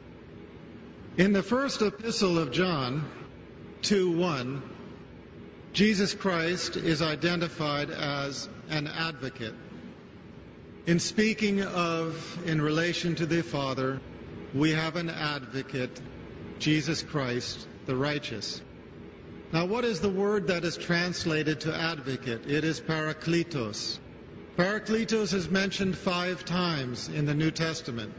Speaker 2: In the first epistle of John, two one, Jesus Christ is identified as an advocate. In speaking of, in relation to the Father, we have an advocate, Jesus Christ, the righteous. Now, what is the word that is translated to advocate? It is parakletos. Parakletos is mentioned five times in the New Testament.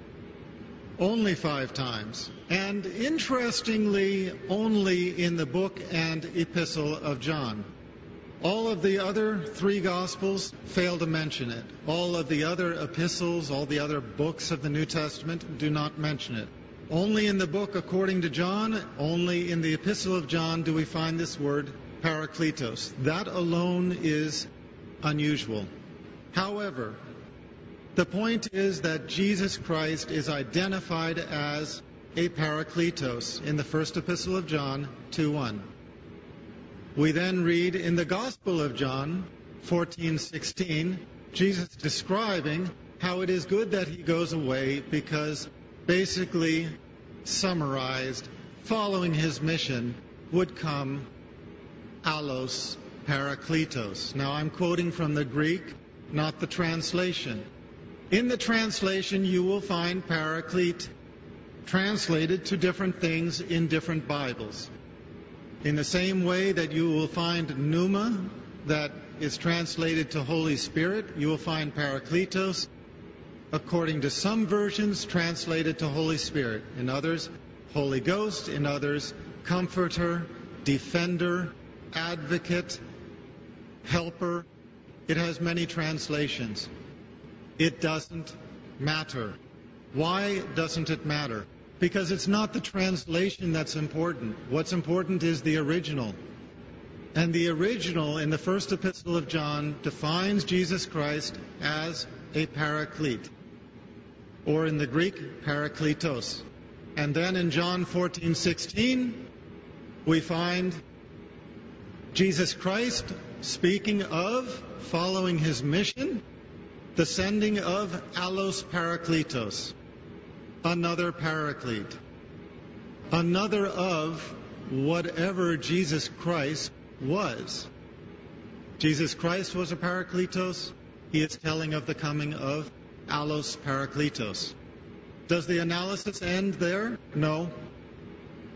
Speaker 2: Only five times. And interestingly, only in the book and epistle of John. All of the other three Gospels fail to mention it. All of the other epistles, all the other books of the New Testament do not mention it. Only in the book according to John, only in the epistle of John do we find this word parakletos. That alone is unusual. However, the point is that Jesus Christ is identified as a parakletos in the first epistle of John, two one. We then read in the Gospel of John, fourteen sixteen, Jesus describing how it is good that he goes away because basically summarized, following his mission, would come allos parakletos. Now I'm quoting from the Greek, not the translation. In the translation you will find paraclete translated to different things in different Bibles. In the same way that you will find pneuma, that is translated to Holy Spirit, you will find parakletos, according to some versions, translated to Holy Spirit. In others, Holy Ghost. In others, Comforter, Defender, Advocate, Helper. It has many translations. It doesn't matter. Why doesn't it matter? Because it's not the translation that's important. What's important is the original. And the original in the first epistle of John defines Jesus Christ as a paraclete, or in the Greek, parakletos. And then in John fourteen sixteen, we find Jesus Christ speaking of, following his mission, the sending of allos parakletos, another paraclete, another of whatever Jesus Christ was. Jesus Christ was a parakletos. He is telling of the coming of allos parakletos. Does the analysis end there? No.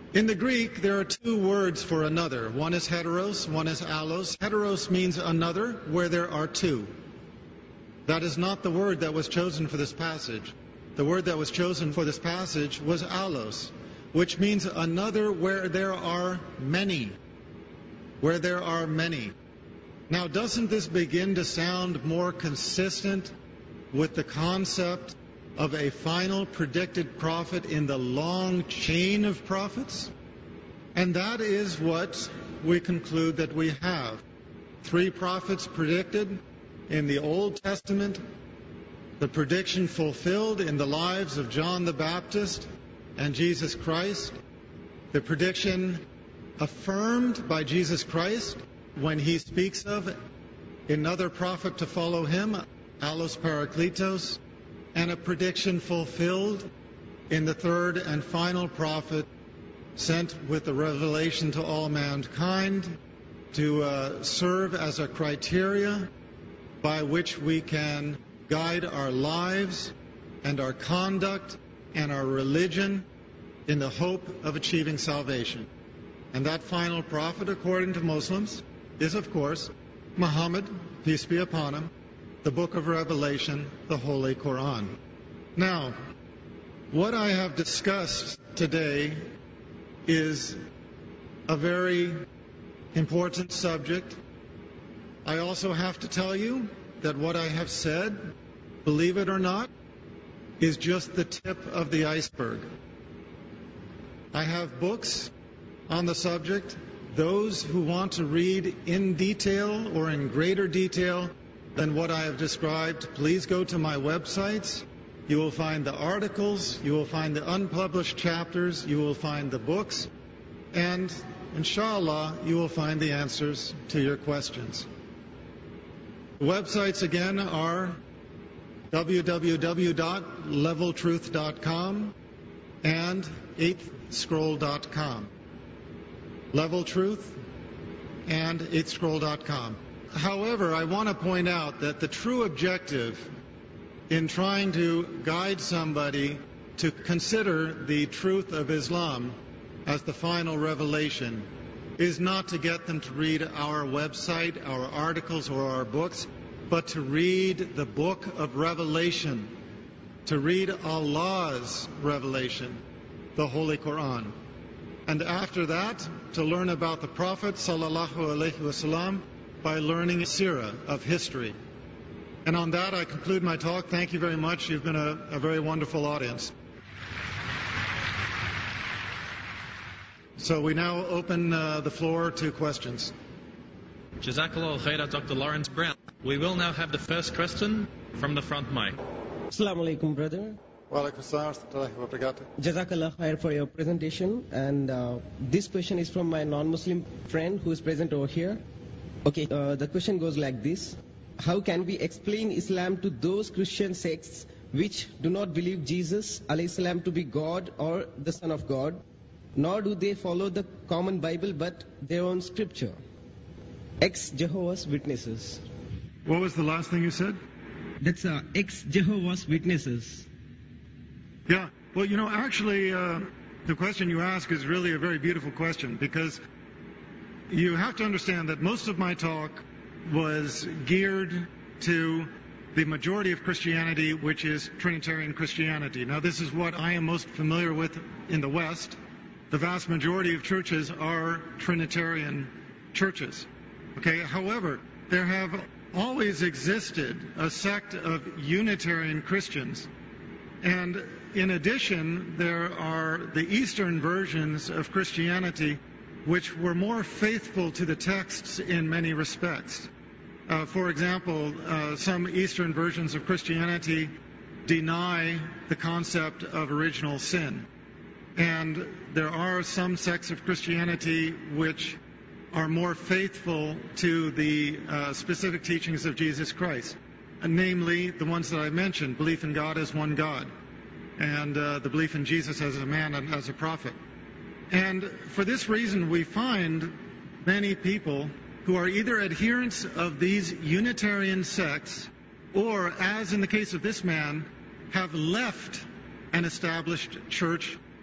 Speaker 2: In the Greek, there are two words for another. One is heteros, one is allos. Heteros means another, where there are two. That is not the word that was chosen for this passage. The word that was chosen for this passage was allos, which means another where there are many. Where there are many. Now, doesn't this begin to sound more consistent with the concept of a final predicted prophet in the long chain of prophets? And that is what we conclude that we have. Three prophets predicted in the Old Testament, the prediction fulfilled in the lives of John the Baptist and Jesus Christ, the prediction affirmed by Jesus Christ when he speaks of another prophet to follow him, allos parakletos, and a prediction fulfilled in the third and final prophet sent with the revelation to all mankind to uh, serve as a criteria by which we can guide our lives and our conduct and our religion in the hope of achieving salvation. And that final prophet, according to Muslims, is, of course, Muhammad, peace be upon him, the book of Revelation, the Holy Quran. Now, what I have discussed today is a very important subject. I also have to tell you that what I have said, believe it or not, is just the tip of the iceberg. I have books on the subject. Those who want to read in detail or in greater detail than what I have described, please go to my websites. You will find the articles, you will find the unpublished chapters, you will find the books, and inshallah, you will find the answers to your questions. The websites again are w w w dot level truth dot com and eighth scroll dot com. Level Truth and eighth scroll dot com. However, I want to point out that the true objective in trying to guide somebody to consider the truth of Islam as the final revelation is not to get them to read our website, our articles, or our books, but to read the book of Revelation, to read Allah's revelation, the Holy Quran. And after that, to learn about the Prophet sallallahu alaihi wasallam by learning Sirah of history. And on that, I conclude my talk. Thank you very much. You've been a, a very wonderful audience. So we now open uh, the floor to questions.
Speaker 1: Jazakallah khaira, Doctor Lawrence Brown. We will now have the first question from the front mic.
Speaker 3: Assalamu alaikum, brother.
Speaker 2: Wa alaikum assalam wa rahmatullahi wa barakatuh.
Speaker 3: Jazakallah khair for your presentation. And uh, this question is from my non-Muslim friend who is present over here. Okay, uh, the question goes like this. How can we explain Islam to those Christian sects which do not believe Jesus alayhi salam to be God or the Son of God, nor do they follow the common Bible but their own scripture? Ex-Jehovah's Witnesses.
Speaker 2: What was the last thing you said?
Speaker 3: That's uh, ex-Jehovah's Witnesses.
Speaker 2: Yeah, well, you know, actually, uh, the question you ask is really a very beautiful question, because you have to understand that most of my talk was geared to the majority of Christianity, which is Trinitarian Christianity. Now, this is what I am most familiar with in the West. The vast majority of churches are Trinitarian churches. Okay, however, there have always existed a sect of Unitarian Christians. And in addition, there are the Eastern versions of Christianity which were more faithful to the texts in many respects. Uh, for example, uh, some Eastern versions of Christianity deny the concept of original sin. And there are some sects of Christianity which are more faithful to the uh, specific teachings of Jesus Christ, and namely the ones that I mentioned, belief in God as one God, and uh, the belief in Jesus as a man and as a prophet. And for this reason, we find many people who are either adherents of these Unitarian sects, or, as in the case of this man, have left an established church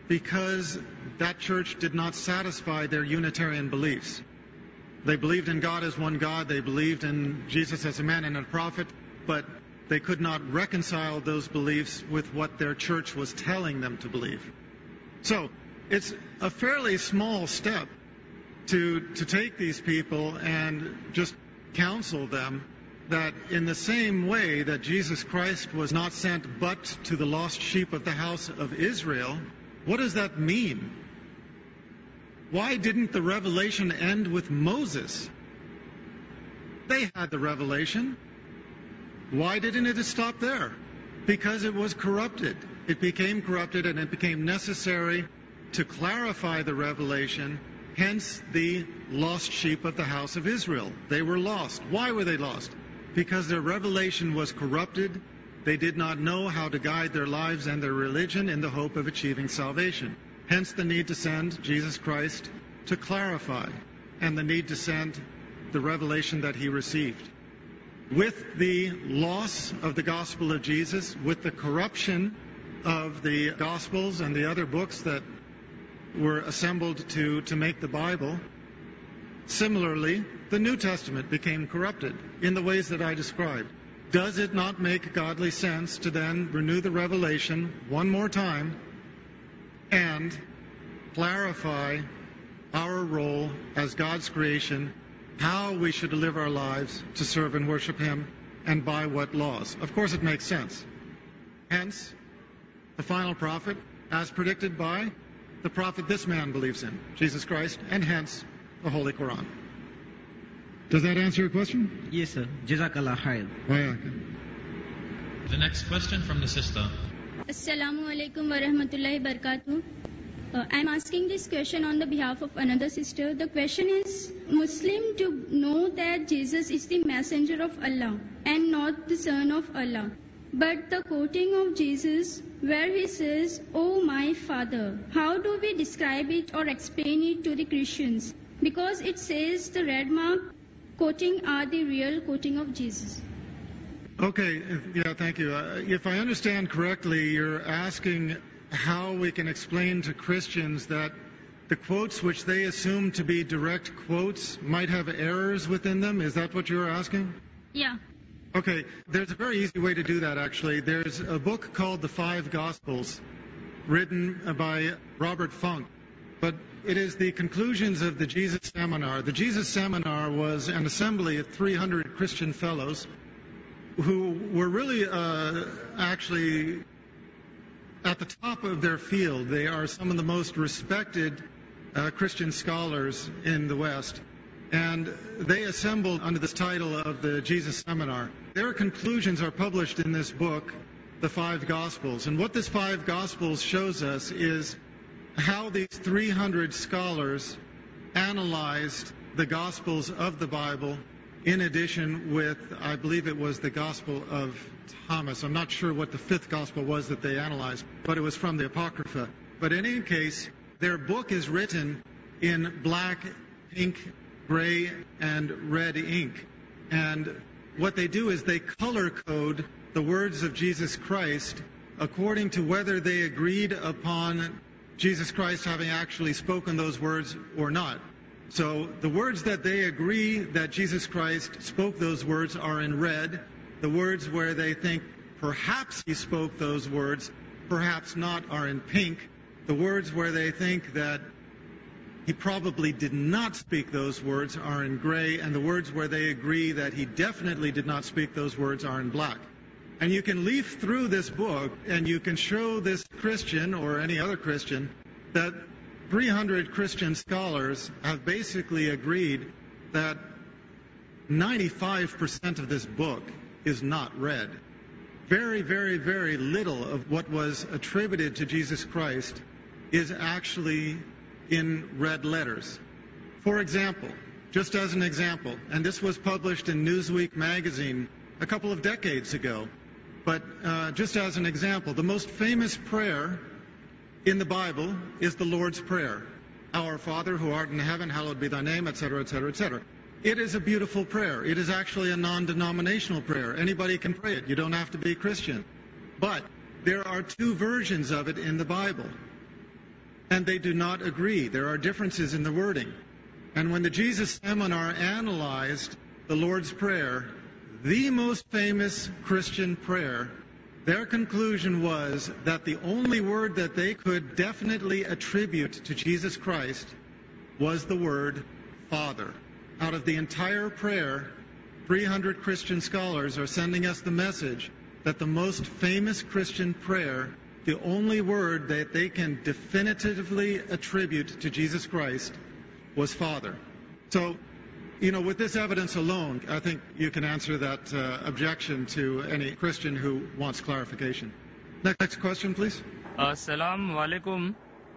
Speaker 2: because that church did not satisfy their Unitarian beliefs. They believed in God as one God, they believed in Jesus as a man and a prophet, but they could not reconcile those beliefs with what their church was telling them to believe. So, it's a fairly small step to to take these people and just counsel them that in the same way that Jesus Christ was not sent but to the lost sheep of the house of Israel, what does that mean? Why didn't the revelation end with Moses? They had the revelation. Why didn't it stop there? Because it was corrupted. It became corrupted, and it became necessary to clarify the revelation, hence the lost sheep of the house of Israel. They were lost. Why were they lost? Because their revelation was corrupted. They did not know how to guide their lives and their religion in the hope of achieving salvation. Hence the need to send Jesus Christ to clarify, and the need to send the revelation that he received. With the loss of the gospel of Jesus, with the corruption of the Gospels and the other books that were assembled to, to make the Bible, similarly, the New Testament became corrupted in the ways that I described. Does it not make godly sense to then renew the revelation one more time and clarify our role as God's creation, how we should live our lives to serve and worship him, and by what laws? Of course it makes sense. Hence, the final prophet, as predicted by the prophet this man believes in, Jesus Christ, and hence the Holy Quran. Does that answer your question?
Speaker 4: Yes, sir. Jazakallah khair.
Speaker 1: The next question from the sister.
Speaker 5: Assalamu alaikum wa rahmatullahi wa barakatuh. Uh, I'm asking this question on the behalf of another sister. The question is, Muslim to know that Jesus is the messenger of Allah and not the son of Allah. But the quoting of Jesus where he says, "Oh my Father," how do we describe it or explain it to the Christians? Because it says the red mark quoting are the real quoting of Jesus.
Speaker 2: Okay, yeah, thank you. Uh, if I understand correctly, you're asking how we can explain to Christians that the quotes which they assume to be direct quotes might have errors within them. Is that what you're asking?
Speaker 5: Yeah.
Speaker 2: Okay, there's a very easy way to do that, actually. There's a book called The Five Gospels, written by Robert Funk. But it is the conclusions of the Jesus Seminar. The Jesus Seminar was an assembly of three hundred Christian fellows who were really uh, actually at the top of their field. They are some of the most respected uh, Christian scholars in the West. And they assembled under this title of the Jesus Seminar. Their conclusions are published in this book, The Five Gospels. And what this Five Gospels shows us is how these three hundred scholars analyzed the Gospels of the Bible, in addition with, I believe it was the Gospel of Thomas. I'm not sure what the fifth Gospel was that they analyzed, but it was from the Apocrypha. But in any case, their book is written in black, pink, gray, and red ink. And what they do is they color code the words of Jesus Christ according to whether they agreed upon Jesus Christ having actually spoken those words or not. So the words that they agree that Jesus Christ spoke those words are in red. The words where they think perhaps he spoke those words, perhaps not, are in pink. The words where they think that he probably did not speak those words are in gray, and the words where they agree that he definitely did not speak those words are in black. And you can leaf through this book and you can show this Christian or any other Christian that three hundred Christian scholars have basically agreed that ninety-five percent of this book is not read. Very, very, very little of what was attributed to Jesus Christ is actually in red letters. For example, just as an example, and this was published in Newsweek magazine a couple of decades ago, but uh, just as an example, the most famous prayer in the Bible is the Lord's Prayer. Our Father who art in heaven, hallowed be thy name, et cetera, et cetera, et cetera. It is a beautiful prayer. It is actually a non-denominational prayer. Anybody can pray it. You don't have to be Christian. But there are two versions of it in the Bible. and they do not agree. There are differences in the wording. And when the Jesus Seminar analyzed the Lord's Prayer, the most famous Christian prayer, their conclusion was that the only word that they could definitely attribute to Jesus Christ was the word Father. Out of the entire prayer, three hundred Christian scholars are sending us the message that the most famous Christian prayer, the only word that they can definitively attribute to Jesus Christ, was Father. So, you know, with this evidence alone, I think you can answer that uh, objection to any Christian who wants clarification. Next, next question, please.
Speaker 4: Assalamu alaikum.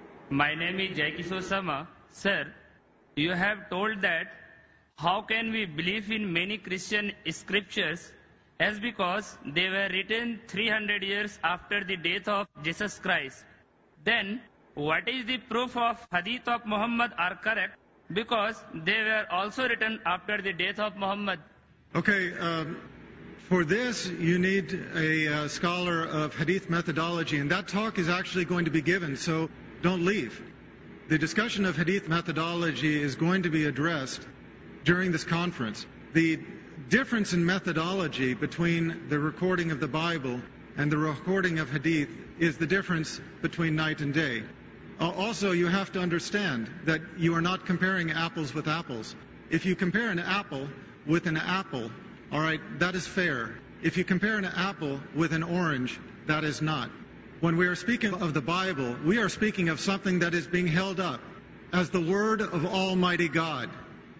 Speaker 4: My name is Jaikisho Sama. Sir, you have told that how can we believe in many Christian scriptures as because they were written three hundred years after the death of Jesus Christ. Then, what is the proof of Hadith of Muhammad are correct? Because they were also written after the death of Muhammad.
Speaker 2: Okay, um, for this you need a uh, scholar of Hadith methodology, and that talk is actually going to be given, so don't leave. The discussion of Hadith methodology is going to be addressed during this conference. The difference in methodology between the recording of the Bible and the recording of Hadith is the difference between night and day. Also, you have to understand that you are not comparing apples with apples. If you compare an apple with an apple, all right, that is fair. If you compare an apple with an orange, that is not. When we are speaking of the Bible, we are speaking of something that is being held up as the Word of Almighty God.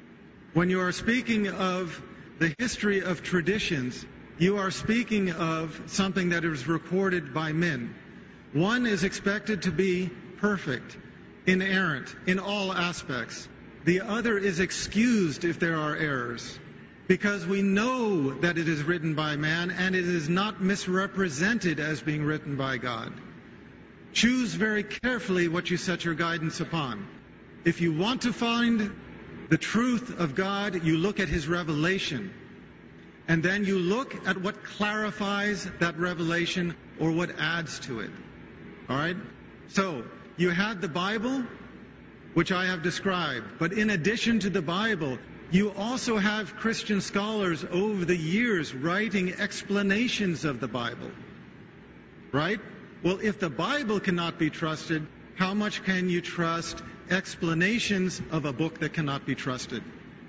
Speaker 2: When you are speaking of the history of traditions, you are speaking of something that is recorded by men. One is expected to be perfect, inerrant in all aspects. The other is excused if there are errors, because we know that it is written by man and it is not misrepresented as being written by God. Choose very carefully what you set your guidance upon. If you want to find the truth of God, you look at His revelation, and then you look at what clarifies that revelation or what adds to it. All right? So, you had the Bible, which I have described. But in addition to the Bible, you also have Christian scholars over the years writing explanations of the Bible. Right? Well, if the Bible cannot be trusted, how much can you trust explanations of a book that cannot be trusted?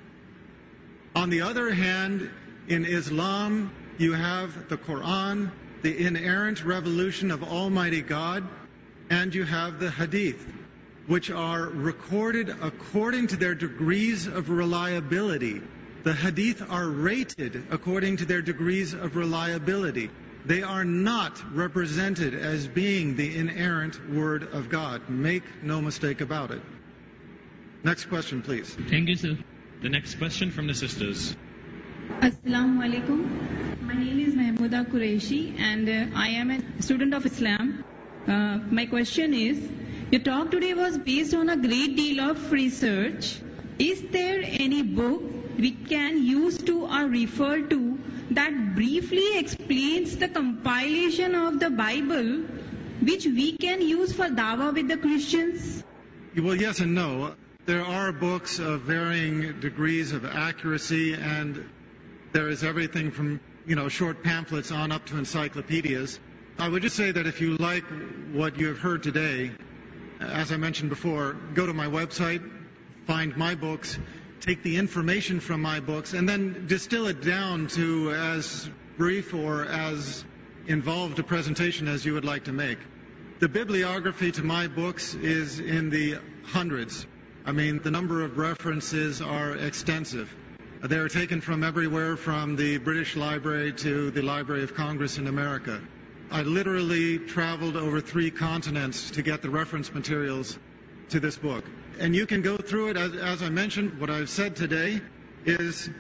Speaker 2: On the other hand, in Islam, you have the Quran, the inerrant revelation of Almighty God, and you have the Hadith, which are recorded according to their degrees of reliability. The Hadith are rated according to their degrees of reliability. They are not represented as being the inerrant Word of God. Make no mistake about it. Next question, please.
Speaker 1: Thank you, sir. The next question from the sisters.
Speaker 6: Assalamu alaikum. My name is Mahmouda Qureshi and uh, I am a student of Islam. Uh, my question is, your talk today was based on a great deal of research. Is there any book we can use to or refer to that briefly explains the compilation of the Bible, which we can use for dawah with the Christians?
Speaker 2: Well, yes and no. There are books of varying degrees of accuracy, and there is everything from, you know, short pamphlets on up to encyclopedias. I would just say that if you like what you have heard today, as I mentioned before, go to my website, find my books, take the information from my books, and then distill it down to as brief or as involved a presentation as you would like to make. The bibliography to my books is in the hundreds. I mean, the number of references are extensive. They are taken from everywhere from the British Library to the Library of Congress in America. I literally traveled over three continents to get the reference materials to this book. And you can go through it. As, as I mentioned, what I've said today is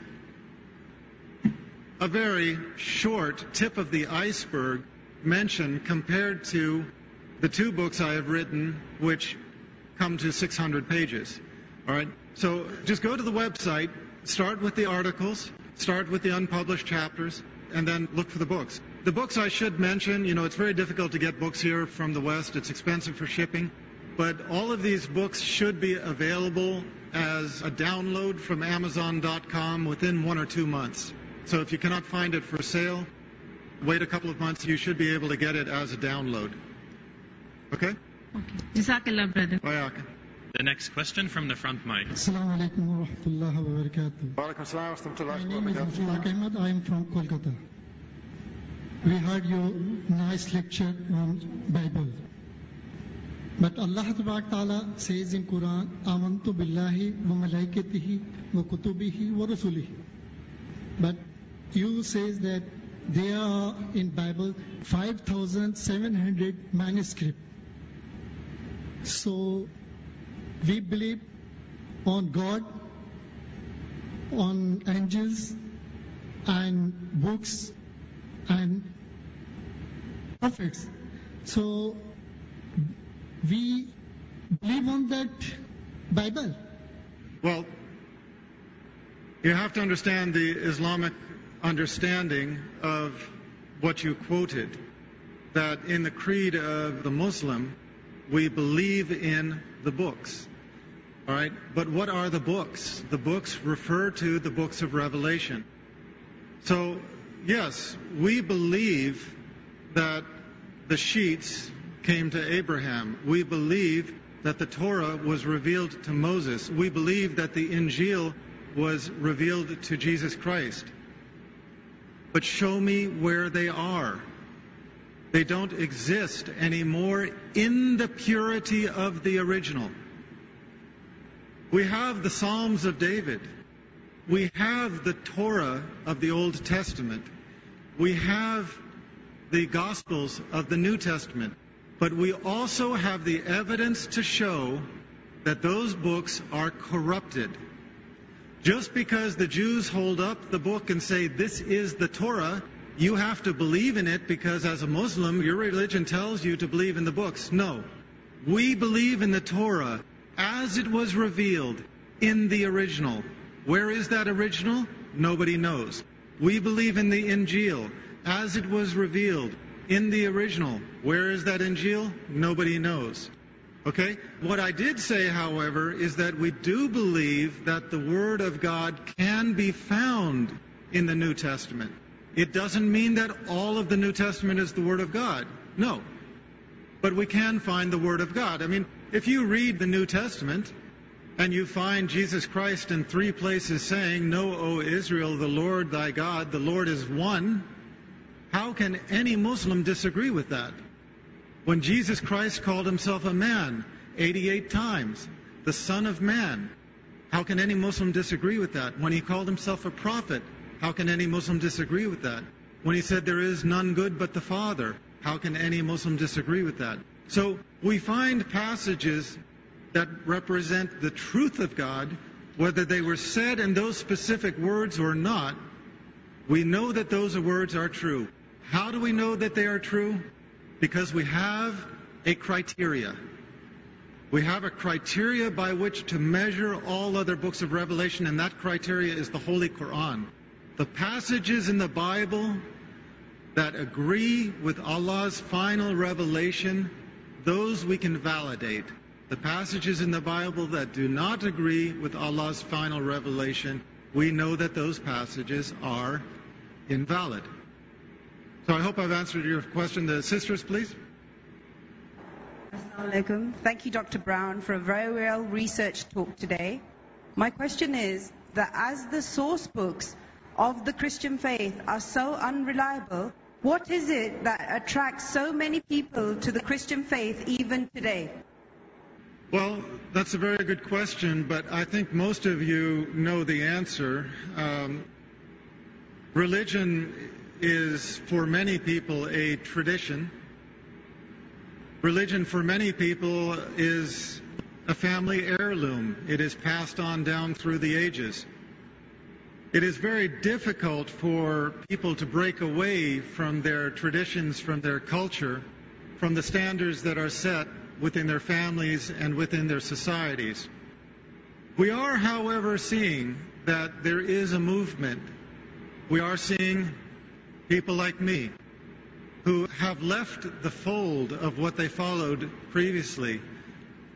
Speaker 2: a very short tip of the iceberg mention compared to the two books I have written, which come to six hundred pages. All right? So just go to the website, start with the articles, start with the unpublished chapters, and then look for the books. The books I should mention, you know, it's very difficult to get books here from the West. It's expensive for shipping. but all of these books should be available as a download from Amazon dot com within one or two months. So if you cannot find it for sale, wait a couple of months, you should be able to get it as a download. Okay?
Speaker 6: Okay. Jazakallah, brother.
Speaker 2: Bayaka.
Speaker 1: The next question from the front mic.
Speaker 7: Assalamu alaikum wa rahmatullahi wa barakatuh.
Speaker 2: Wa alaikum assalam wa rahmatullahi
Speaker 7: My
Speaker 2: wa
Speaker 7: name is
Speaker 2: barakatuh.
Speaker 7: Rafiq Ahmed. I am from Kolkata. We heard your nice lecture on Bible. But Allah Ta'ala says in Quran, Amantu billahi wa malaikatihi wa kutubihi wa rasulihi. But you says that there are in Bible five thousand seven hundred manuscripts. So we believe on God, on angels and books and prophets. So we believe on that Bible.
Speaker 2: Well, you have to understand the Islamic understanding of what you quoted, that in the creed of the Muslim, we believe in the books. All right? But what are the books? The books refer to the books of Revelation. So, yes, we believe that the sheets came to Abraham. We believe that the Torah was revealed to Moses. We believe that the Injil was revealed to Jesus Christ. But show me where they are. They don't exist anymore in the purity of the original. We have the Psalms of David. We have the Torah of the Old Testament. We have the Gospels of the New Testament. But we also have the evidence to show that those books are corrupted. Just because the Jews hold up the book and say, this is the Torah, you have to believe in it because as a Muslim, your religion tells you to believe in the books. No. We believe in the Torah as it was revealed in the original. Where is that original? Nobody knows. We believe in the Injil as it was revealed in the original. Where is that Injil? Nobody knows. Okay? What I did say, however, is that we do believe that the Word of God can be found in the New Testament. It doesn't mean that all of the New Testament is the Word of God. No. But we can find the Word of God. I mean, if you read the New Testament and you find Jesus Christ in three places saying, Know, O Israel, the Lord thy God, the Lord is one, how can any Muslim disagree with that? When Jesus Christ called himself a man eighty-eight times, the Son of Man, how can any Muslim disagree with that? When he called himself a prophet, how can any Muslim disagree with that? When he said there is none good but the Father, how can any Muslim disagree with that? So we find passages that represent the truth of God, whether they were said in those specific words or not. We know that those words are true. How do we know that they are true? Because we have a criteria. We have a criteria by which to measure all other books of Revelation, and that criteria is the Holy Quran. The passages in the Bible that agree with Allah's final revelation, those we can validate. The passages in the Bible that do not agree with Allah's final revelation, we know that those passages are invalid. So I hope I've answered your question. The sisters, please.
Speaker 8: Assalamu alaikum. Thank you, Doctor Brown, for a very well researched talk today. My question is that as the source books of the Christian faith are so unreliable, what is it that attracts so many people to the Christian faith even today?
Speaker 2: Well, that's a very good question, but I think most of you know the answer. Um, religion is, for many people, a tradition. Religion, for many people, is a family heirloom. It is passed on down through the ages. It is very difficult for people to break away from their traditions, from their culture, from the standards that are set within their families and within their societies. We are, however, seeing that there is a movement. We are seeing people like me who have left the fold of what they followed previously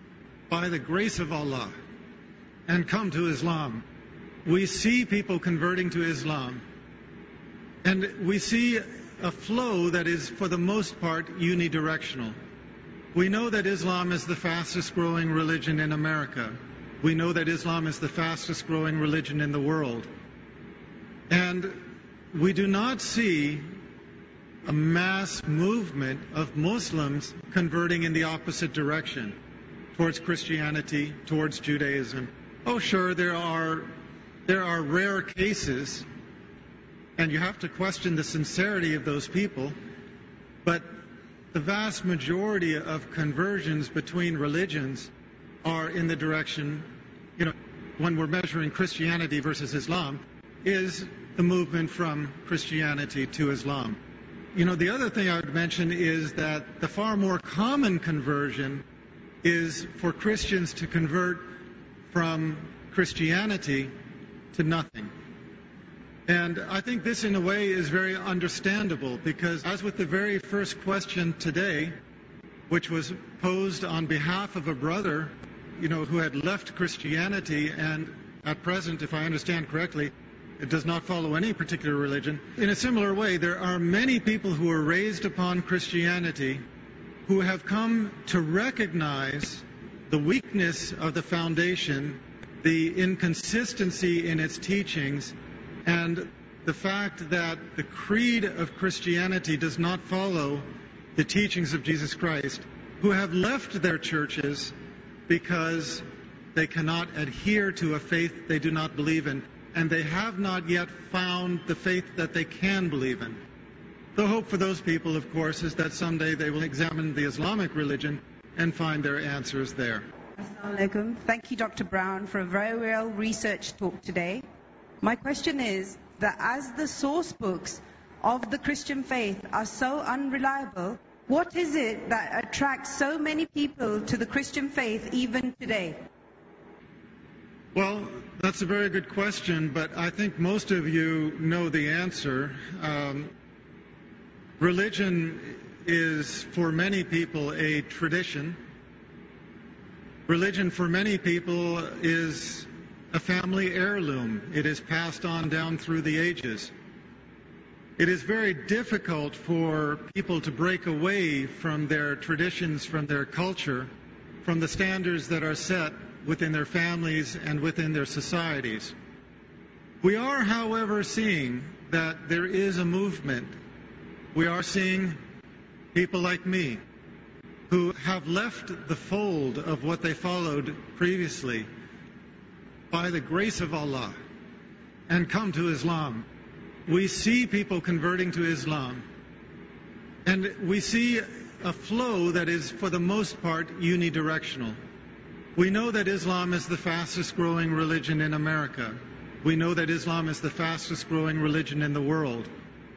Speaker 2: by the grace of Allah and come to Islam. We see people converting to Islam, and we see a flow that is, for the most part, unidirectional. We know that Islam is the fastest growing religion in America. We know that Islam is the fastest growing religion in the world. And we do not see a mass movement of Muslims converting in the opposite direction, towards Christianity, towards Judaism. Oh, sure, there are, there are rare cases, and you have to question the sincerity of those people, but the vast majority of conversions between religions are in the direction, you know, when we're measuring Christianity versus Islam, is the movement from Christianity to Islam. You know, the other thing I would mention is that the far more common conversion is for Christians to convert from Christianity to nothing. And I think this, in a way, is very understandable, because as with the very first question today, which was posed on behalf of a brother, you know, who had left Christianity and at present, if I understand correctly, it does not follow any particular religion. In a similar way, there are many people who were raised upon Christianity who have come to recognize the weakness of the foundation, the inconsistency in its teachings, and the fact that the creed of Christianity does not follow the teachings of Jesus Christ, who have left their churches because they cannot adhere to a faith they do not believe in, and they have not yet found the faith that they can believe in. The hope for those people, of course, is that someday they will examine the Islamic religion and find their answers there.
Speaker 8: Assalamu alaikum. Thank you, Doctor Brown, for a very well researched talk today. My question is that as the source books of the Christian faith are so unreliable, what is it that attracts so many people to the Christian faith even today?
Speaker 2: Well, that's a very good question, but I think most of you know the answer. Um, religion is, for many people, a tradition. Religion, for many people, is a family heirloom. It is passed on down through the ages. It is very difficult for people to break away from their traditions, from their culture, from the standards that are set within their families and within their societies. We are, however, seeing that there is a movement. We are seeing people like me who have left the fold of what they followed previously by the grace of Allah and come to Islam. We see people converting to Islam, and we see a flow that is, for the most part, unidirectional. We know that Islam is the fastest growing religion in America. We know that Islam is the fastest growing religion in the world.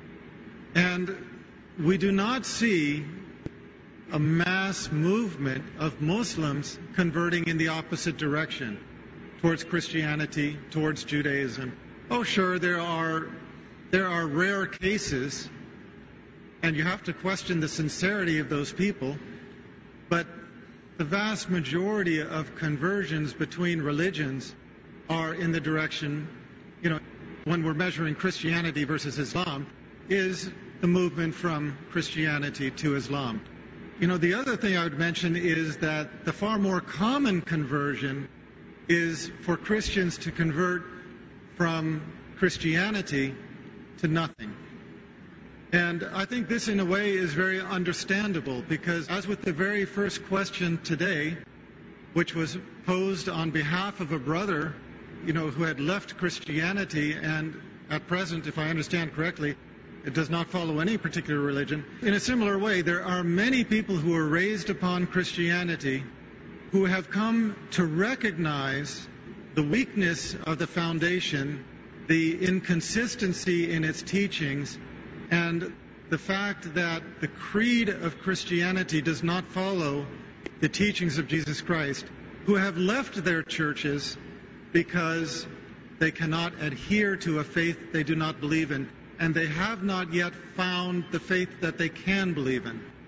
Speaker 2: And we do not see a mass movement of Muslims converting in the opposite direction, towards Christianity, towards Judaism. Oh, sure, there are, there are rare cases, and you have to question the sincerity of those people, but the vast majority of conversions between religions are in the direction, you know, when we're measuring Christianity versus Islam, is the movement from Christianity to Islam. You know, the other thing I would mention is that the far more common conversion is for Christians to convert from Christianity to nothing. And I think this, in a way, is very understandable, because as with the very first question today, which was posed on behalf of a brother, you know, who had left Christianity and at present, if I understand correctly, it does not follow any particular religion. In a similar way, there are many people who are raised upon Christianity who have come to recognize the weakness of the foundation, the inconsistency in its teachings, and the fact that the creed of Christianity does not follow the teachings of Jesus Christ, who have left their churches because they cannot adhere to a faith they do not believe in, and they have not yet found the faith that they can believe in.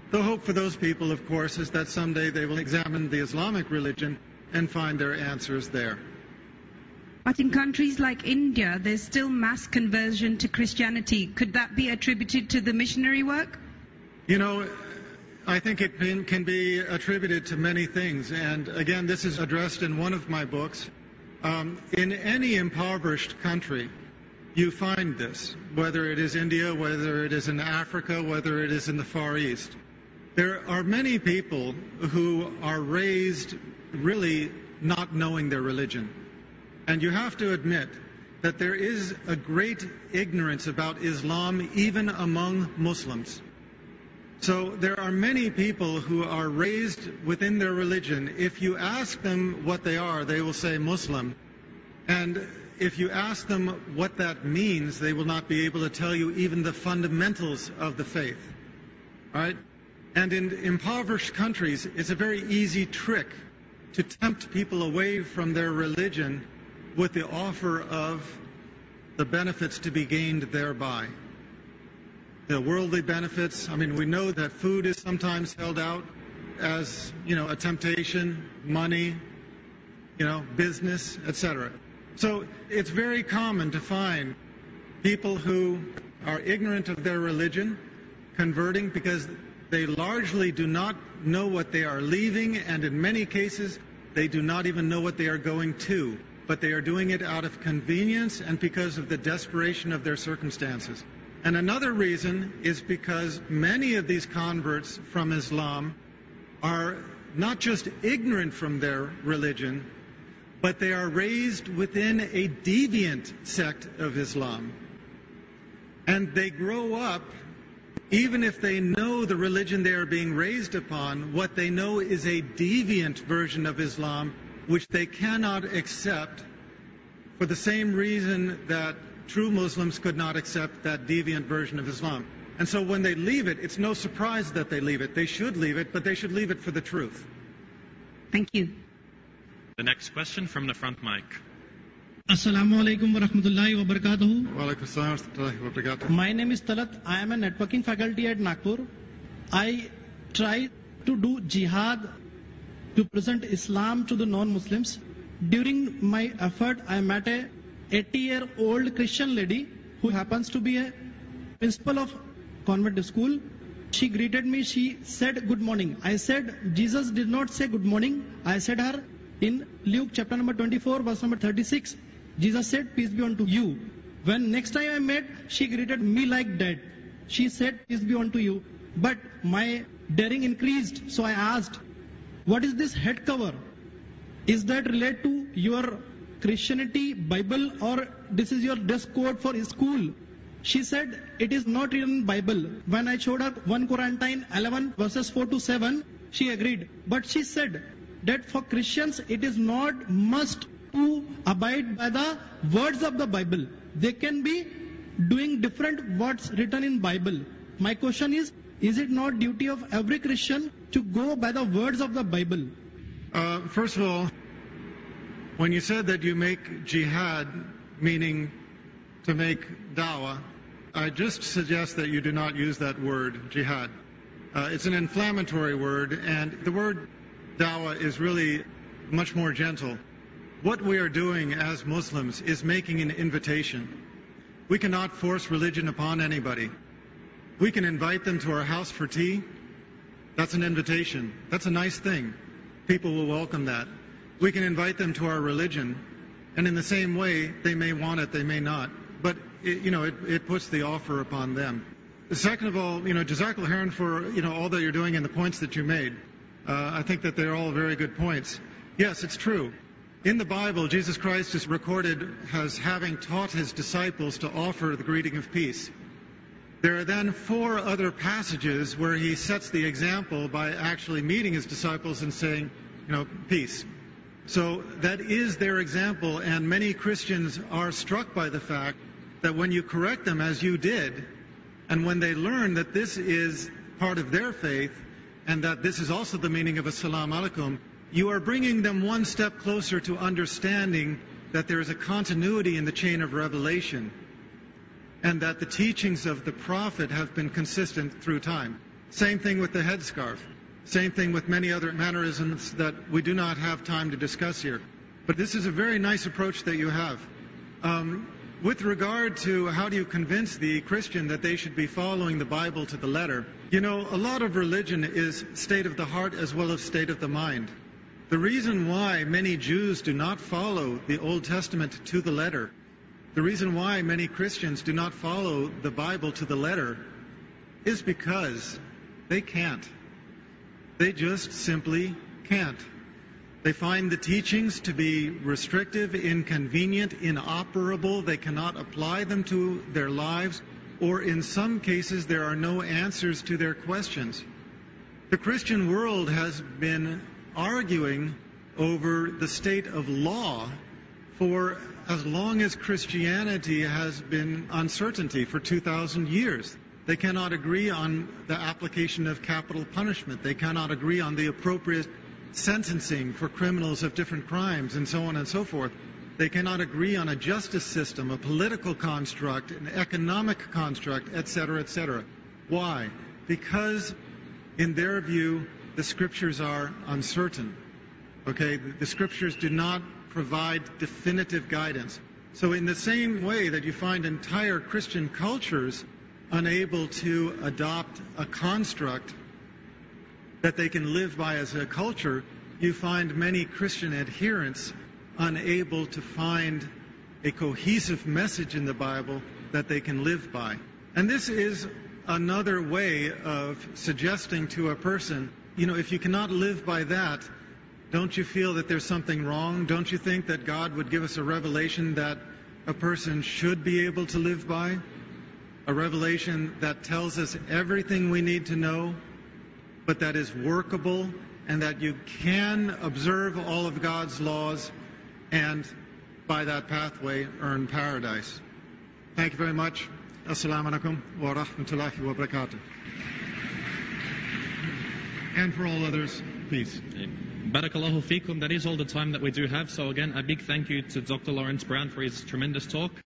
Speaker 2: The hope for those people, of course, is that someday they will examine the Islamic religion and find their answers there.
Speaker 8: But in countries like India, there's still mass conversion to Christianity. Could that be attributed to the missionary work?
Speaker 2: You know, I think it can, can be attributed to many things. And again, this is addressed in one of my books. Um, in any impoverished country, you find this, whether it is India, whether it is in Africa, whether it is in the Far East. There are many people who are raised really not knowing their religion. And you have to admit that there is a great ignorance about Islam even among Muslims. So there are many people who are raised within their religion. If you ask them what they are, they will say Muslim. And if you ask them what that means, they will not be able to tell you even the fundamentals of the faith. All right? And in impoverished countries, it's a very easy trick to tempt people away from their religion with the offer of the benefits to be gained thereby. The worldly benefits, I mean, we know that food is sometimes held out as, you know, a temptation, money, you know, business, et cetera. So it's very common to find people who are ignorant of their religion converting because they largely do not know what they are leaving, and in many cases, they do not even know what they are going to. But they are doing it out of convenience and because of the desperation of their circumstances. And another reason is because many of these converts from Islam are not just ignorant from their religion, but they are raised within a deviant sect of Islam. And they grow up, even if they know the religion they are being raised upon, what they know is a deviant version of Islam, which they cannot accept for the same reason that true Muslims could not accept that deviant version of Islam. And so when they leave it, it's no surprise that they leave it. They should leave it, but they should leave it for the truth.
Speaker 8: Thank you.
Speaker 1: The next question from the front mic.
Speaker 9: Assalamu alaikum wa rahmatullahi wa barakatuhu.
Speaker 2: Wa alaikum assalam wa rahmatullahi wa barakatuh.
Speaker 9: My name is Talat. I am a networking faculty at Nagpur. I try to do jihad to present Islam to the non-Muslims. During my effort, I met a eighty-year-old Christian lady who happens to be a principal of convent school. She greeted me. She said, "Good morning." I said, "Jesus did not say good morning." I said her, in Luke chapter number twenty-four, verse number thirty-six, Jesus said, "Peace be unto you." When next time I met, she greeted me like that. She said, "Peace be unto you." But my daring increased, so I asked, "What is this head cover? Is that related to your Christianity Bible, or this is your dress code for school?" She said, "It is not written in Bible." When I showed her First Corinthians eleven verses four to seven, she agreed. But she said that for Christians it is not must to abide by the words of the Bible. They can be doing different what's written in Bible. My question is, is it not duty of every Christian to go by the words of the Bible?
Speaker 2: Uh, first of all, when you said that you make jihad, meaning to make dawah, I just suggest that you do not use that word, jihad. Uh, it's an inflammatory word, and the word dawah is really much more gentle. What we are doing as Muslims is making an invitation. We cannot force religion upon anybody. We can invite them to our house for tea. That's an invitation. That's a nice thing. People will welcome that. We can invite them to our religion, and in the same way, they may want it, they may not. But, it, you know, it, it puts the offer upon them. Second of all, you know, Jazakallah khairan for, you know, all that you're doing and the points that you made. Uh, I think that they're all very good points. Yes, it's true. In the Bible, Jesus Christ is recorded as having taught his disciples to offer the greeting of peace. There are then four other passages where he sets the example by actually meeting his disciples and saying, you know, peace. So that is their example, and many Christians are struck by the fact that when you correct them as you did, and when they learn that this is part of their faith, and that this is also the meaning of Assalamu alaikum, you are bringing them one step closer to understanding that there is a continuity in the chain of revelation, and that the teachings of the Prophet have been consistent through time. Same thing with the headscarf. Same thing with many other mannerisms that we do not have time to discuss here. But this is a very nice approach that you have. Um, with regard to how do you convince the Christian that they should be following the Bible to the letter, you know, a lot of religion is state of the heart as well as state of the mind. The reason why many Jews do not follow the Old Testament to the letter, the reason why many Christians do not follow the Bible to the letter, is because they can't. They just simply can't. They find the teachings to be restrictive, inconvenient, inoperable. They cannot apply them to their lives, or in some cases there are no answers to their questions. The Christian world has been arguing over the state of law for as long as Christianity has been uncertainty, for two thousand years. They cannot agree on the application of capital punishment. They cannot agree on the appropriate sentencing for criminals of different crimes, and so on and so forth. They cannot agree on a justice system, a political construct, an economic construct, et cetera, et cetera. Why? Because, in their view, the Scriptures are uncertain. Okay? The Scriptures do not provide definitive guidance. So in the same way that you find entire Christian cultures unable to adopt a construct that they can live by as a culture, you find many Christian adherents unable to find a cohesive message in the Bible that they can live by. And this is another way of suggesting to a person, you know, if you cannot live by that, don't you feel that there's something wrong? Don't you think that God would give us a revelation that a person should be able to live by? A revelation that tells us everything we need to know, but that is workable, and that you can observe all of God's laws and by that pathway earn paradise. Thank you very much. Assalamu alaikum wa rahmatullahi wa barakatuh. And for all others, peace.
Speaker 1: Barakallahu feekum. That is all the time that we do have. So again, a big thank you to Doctor Lawrence Brown for his tremendous talk.